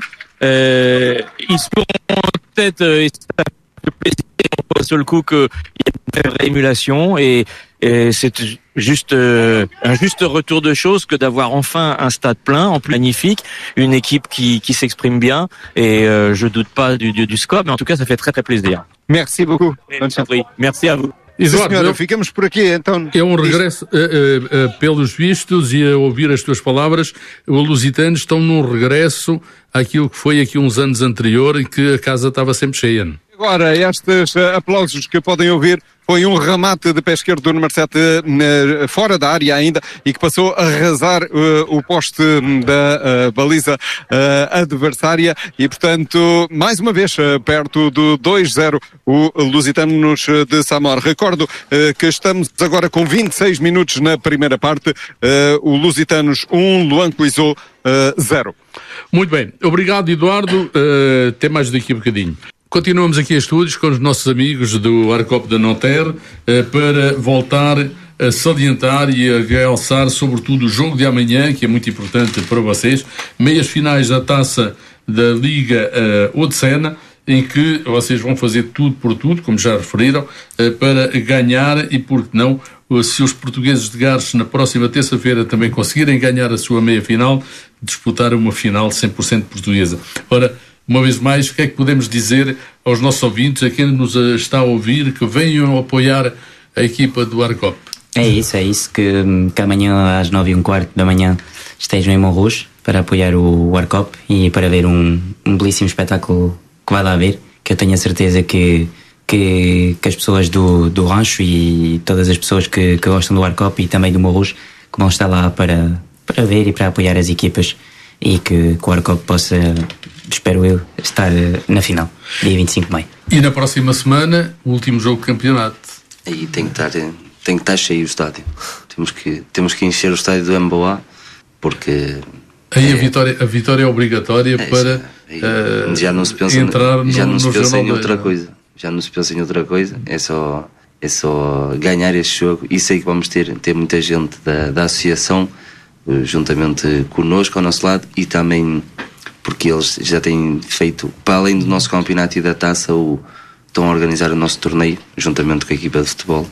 Euh, ils sont en tête euh, et ça fait plaisir sur le coup qu'il y a une vraie émulation et, et c'est juste euh, un juste retour de choses que d'avoir enfin un stade plein, en plus magnifique, une équipe qui, qui s'exprime bien et euh, je doute pas du, du, du score, mais en tout cas ça fait très très plaisir. Merci beaucoup. Merci à vous. Eduardo, senhora, ficamos por aqui então. É um regresso, uh, uh, uh, pelos vistos, e a ouvir as tuas palavras, os lusitanos estão num regresso àquilo que foi aqui uns anos anterior, em que a casa estava sempre cheia. Não? Agora, estes uh, aplausos que podem ouvir foi um remate de pé esquerdo do número sete uh, fora da área ainda e que passou a arrasar uh, o poste da uh, baliza uh, adversária e, portanto, mais uma vez uh, perto do dois zero o Lusitanos de Samor. Recordo uh, que estamos agora com vinte e seis minutos na primeira parte, uh, o Lusitanos um, Luan Cuizot zero. Muito bem, obrigado, Eduardo, uh, até mais daqui a bocadinho. Continuamos aqui em estúdios com os nossos amigos do Arcop de Nanterre eh, para voltar a salientar e a realçar sobretudo o jogo de amanhã, que é muito importante para vocês, meias finais da taça da Liga eh, Odecena, em que vocês vão fazer tudo por tudo, como já referiram, eh, para ganhar e, por que não, se os portugueses de Garches na próxima terça-feira também conseguirem ganhar a sua meia final, disputar uma final cem por cento portuguesa. Ora, uma vez mais, o que é que podemos dizer aos nossos ouvintes, a quem nos está a ouvir, que venham apoiar a equipa do Arcop? É isso, é isso, que, que amanhã às nove e um quarto da manhã estejam em Montrouge para apoiar o Arcop e para ver um, um belíssimo espetáculo que vai lá haver, que eu tenho a certeza que, que, que as pessoas do, do rancho e todas as pessoas que, que gostam do Arcop e também do Montrouge que vão estar lá para, para ver e para apoiar as equipas e que, que o Arcop possa, espero eu, estar na final, dia vinte e cinco de maio. E na próxima semana, o último jogo do campeonato. Aí tem que estar, tem que estar cheio o estádio. Temos que, temos que encher o estádio do M B O A, porque... Aí é, a, vitória, a vitória é obrigatória é, para aí, uh, já não se pensa, entrar no, já não se no pensa em outra dois, coisa. Já não se pensa em outra coisa. É só, é só ganhar este jogo. E sei que vamos ter, ter muita gente da, da associação, juntamente connosco, ao nosso lado, e também porque eles já têm feito, para além do nosso campeonato e da taça, o, estão a organizar o nosso torneio, juntamente com a equipa de futebol,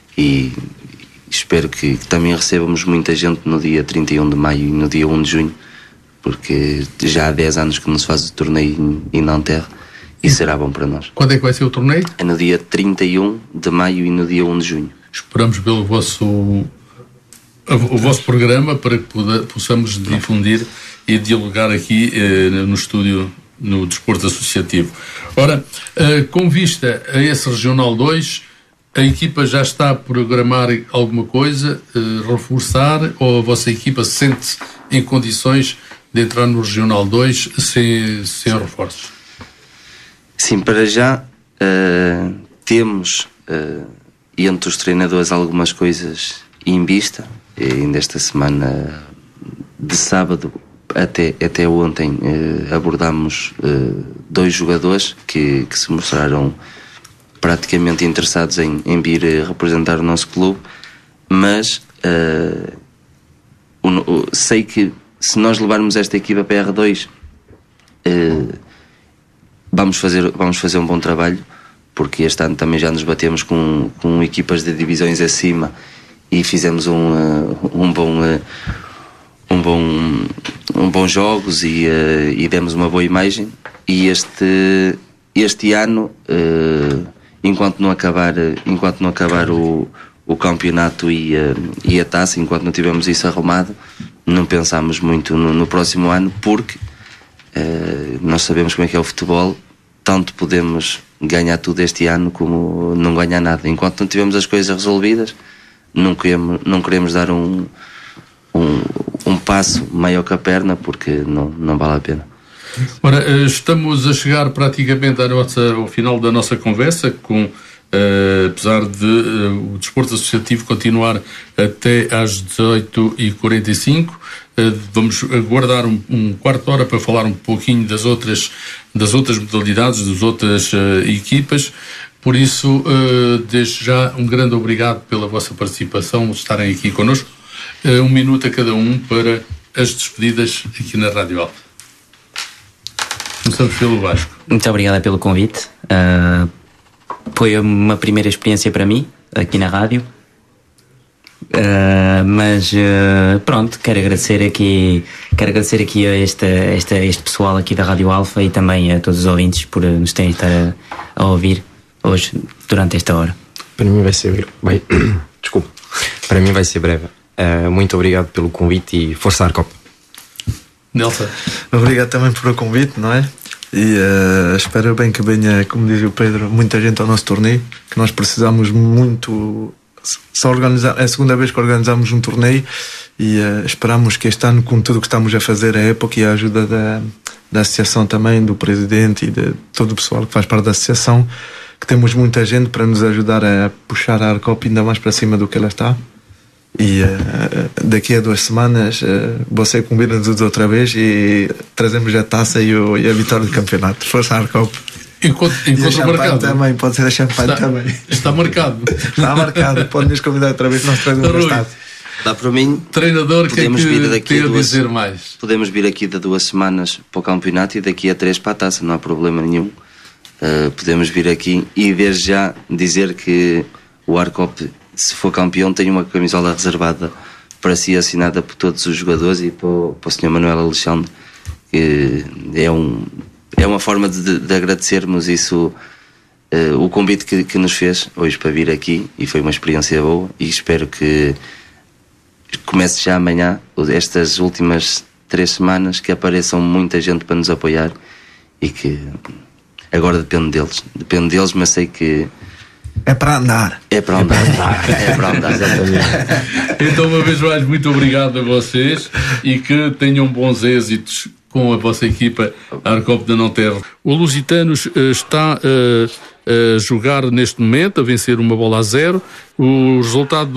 e espero que, que também recebamos muita gente no dia trinta e um de maio e no dia um de junho, porque já há dez anos que não se faz o torneio em Nanterre, e será bom para nós. Quando é que vai ser o torneio? É no dia trinta e um de maio e no dia um de junho. Esperamos pelo vosso... o vosso programa para que possamos difundir e dialogar aqui eh, no estúdio no Desporto Associativo. Ora, eh, com vista a esse Regional dois, a equipa já está a programar alguma coisa, eh, reforçar, ou a vossa equipa sente-se em condições de entrar no Regional dois sem, sem reforços? Sim, para já uh, temos uh, entre os treinadores algumas coisas em vista. E ainda esta semana, de sábado até, até ontem, eh, abordámos eh, dois jogadores que, que se mostraram praticamente interessados em, em vir eh, representar o nosso clube, mas eh, o, o, sei que se nós levarmos esta equipa para a R dois, eh, vamos, fazer, vamos fazer um bom trabalho, porque este ano também já nos batemos com, com equipas de divisões acima e fizemos um, uh, um bom uh, um bom um bons jogos e, uh, e demos uma boa imagem. E este este ano, uh, enquanto não acabar enquanto não acabar o, o campeonato e, uh, e a taça, enquanto não tivermos isso arrumado, não pensamos muito no, no próximo ano, porque uh, nós sabemos como é que é o futebol. Tanto podemos ganhar tudo este ano como não ganhar nada. Enquanto não tivermos as coisas resolvidas, não queremos, não queremos dar um, um, um passo maior que a perna, porque não, não vale a pena. Ora, estamos a chegar praticamente à nossa, ao final da nossa conversa com uh, apesar de uh, o desporto associativo continuar até às dezoito e quarenta e cinco. Uh, vamos aguardar um, um quarto de hora para falar um pouquinho das outras, das outras modalidades, das outras uh, equipas. Por isso, uh, desde já, um grande obrigado pela vossa participação, estarem aqui connosco. Uh, um minuto a cada um para as despedidas aqui na Rádio Alfa. Começamos pelo Vasco. Muito obrigada pelo convite. Uh, foi uma primeira experiência para mim, aqui na rádio. Uh, mas uh, pronto, quero agradecer aqui, quero agradecer aqui a este, este, este pessoal aqui da Rádio Alfa e também a todos os ouvintes por nos terem estar a, a ouvir hoje, durante esta hora. Para mim vai ser vai, desculpa, para mim vai ser breve. Uh, muito obrigado pelo convite e força Arcop. Nelson. Obrigado também por o convite, não é? E uh, espero bem que venha, como diz o Pedro, muita gente ao nosso torneio, que nós precisamos muito. Só organizar, é a segunda vez que organizamos um torneio e uh, esperamos que este ano, com tudo o que estamos a fazer, a época e a ajuda da, da associação também, do presidente e de todo o pessoal que faz parte da associação, que temos muita gente para nos ajudar a puxar a Arcop ainda mais para cima do que ela está. E uh, daqui a duas semanas uh, você convida-nos outra vez e trazemos a taça e, o, e a vitória do campeonato. Força Arcop. Enquanto, enquanto e marcado também, pode ser a champanhe está, também. Está marcado. Está marcado, pode nos convidar outra vez, nós trazemos a taça. Dá para mim, treinador, podemos que é que vir daqui tem a duas, dizer mais? Podemos vir aqui de duas semanas para o campeonato e daqui a três para a taça, não há problema nenhum. Uh, podemos vir aqui e desde já dizer que o Arcop, se for campeão, tem uma camisola reservada para si, assinada por todos os jogadores e para o, para o senhor Manuel Alexandre, que é, um, é uma forma de, de agradecermos isso, uh, o convite que, que nos fez hoje para vir aqui, e foi uma experiência boa e espero que comece já amanhã, estas últimas três semanas, que apareçam muita gente para nos apoiar e que agora depende deles, depende deles, mas sei que é para andar. É para andar. É para andar, é para andar exatamente. Então, uma vez mais, muito obrigado a vocês e que tenham bons êxitos com a vossa equipa Arcop de Nanterre. O Lusitanos uh, está uh, a jogar neste momento, a vencer uma bola a zero. O resultado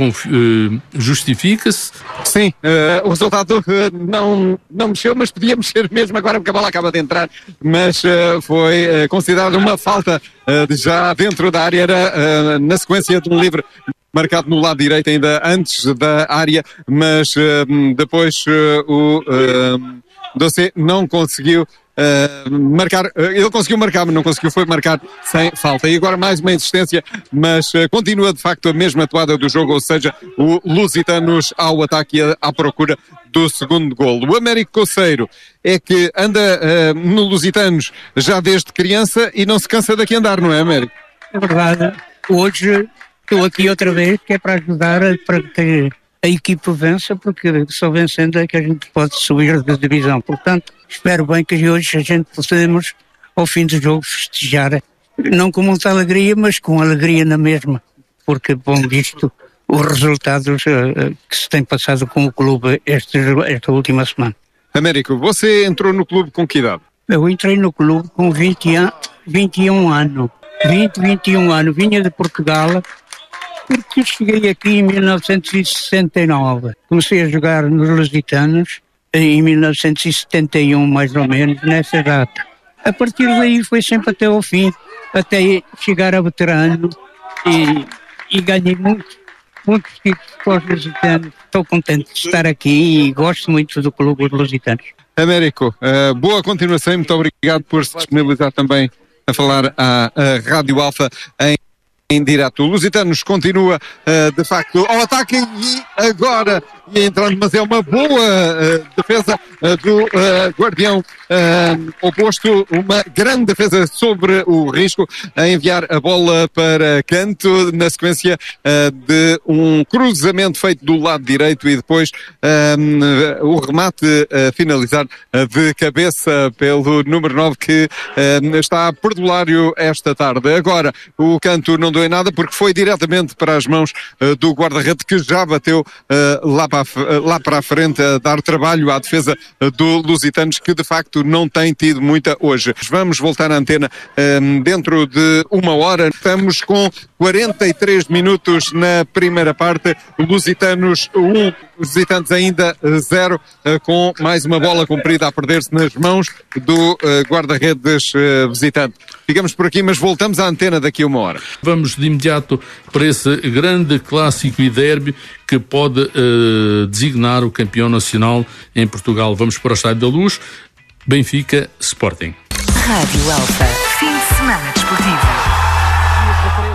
uh, justifica-se? Sim, uh, o resultado uh, não, não mexeu, mas podia mexer mesmo agora porque a bola acaba de entrar, mas uh, foi uh, considerado uma falta uh, já dentro da área, era uh, na sequência de um livre marcado no lado direito ainda antes da área, mas uh, depois uh, o uh, Doce não conseguiu Uh, marcar, uh, ele conseguiu marcar, mas não conseguiu foi marcar sem falta. E agora mais uma insistência, mas uh, continua de facto a mesma atuada do jogo, ou seja, o Lusitanos ao ataque e à procura do segundo golo. O Américo Coceiro é que anda uh, no Lusitanos já desde criança e não se cansa daqui a andar, não é, Américo? É verdade. Hoje estou aqui outra vez, que é para ajudar para que a equipe vença, porque só vencendo é que a gente pode subir da divisão. Portanto, espero bem que hoje a gente possamos, ao fim do jogo, festejar, não com muita alegria, mas com alegria na mesma, porque, bom visto, os resultados uh, que se tem passado com o clube este, esta última semana. Américo, você entrou no clube com que idade? Eu entrei no clube com vinte an- vinte e um anos. vinte, vinte e um anos. Vinha de Portugal, porque cheguei aqui em mil novecentos e sessenta e nove. Comecei a jogar nos Lusitanos em mil novecentos e setenta e um, mais ou menos, nessa data. A partir daí foi sempre até ao fim, até chegar a veterano, e, e ganhei muito, muitos títulos para os Lusitanos. Estou contente de estar aqui e gosto muito do clube dos Lusitanos. Américo, uh, boa continuação e muito obrigado por se disponibilizar também a falar à, à Rádio Alfa em em direto. O Lusitanos continua uh, de facto ao ataque e agora e entrando, mas é uma boa uh, defesa uh, do uh, guardião uh, oposto, uma grande defesa sobre o risco a enviar a bola para canto na sequência uh, de um cruzamento feito do lado direito e depois uh, o remate a finalizar uh, de cabeça pelo número nove que uh, está perdulário esta tarde. Agora o canto não deu em nada porque foi diretamente para as mãos uh, do guarda-rede que já bateu uh, lá, para a, uh, lá para a frente a dar trabalho à defesa do Lusitanos, que de facto não tem tido muita hoje. Vamos voltar à antena um, dentro de uma hora. Estamos com quarenta e três minutos na primeira parte. Lusitanos um, Lusitanos ainda zero, uh, com mais uma bola comprida a perder-se nas mãos do uh, guarda-redes uh, visitante. Ficamos por aqui, mas voltamos à antena daqui a uma hora. Vamos de imediato para esse grande clássico e derby que pode uh, designar o campeão nacional em Portugal. Vamos para o Estádio da Luz, Benfica Sporting. Rádio Alfa, fim de semana desportivo.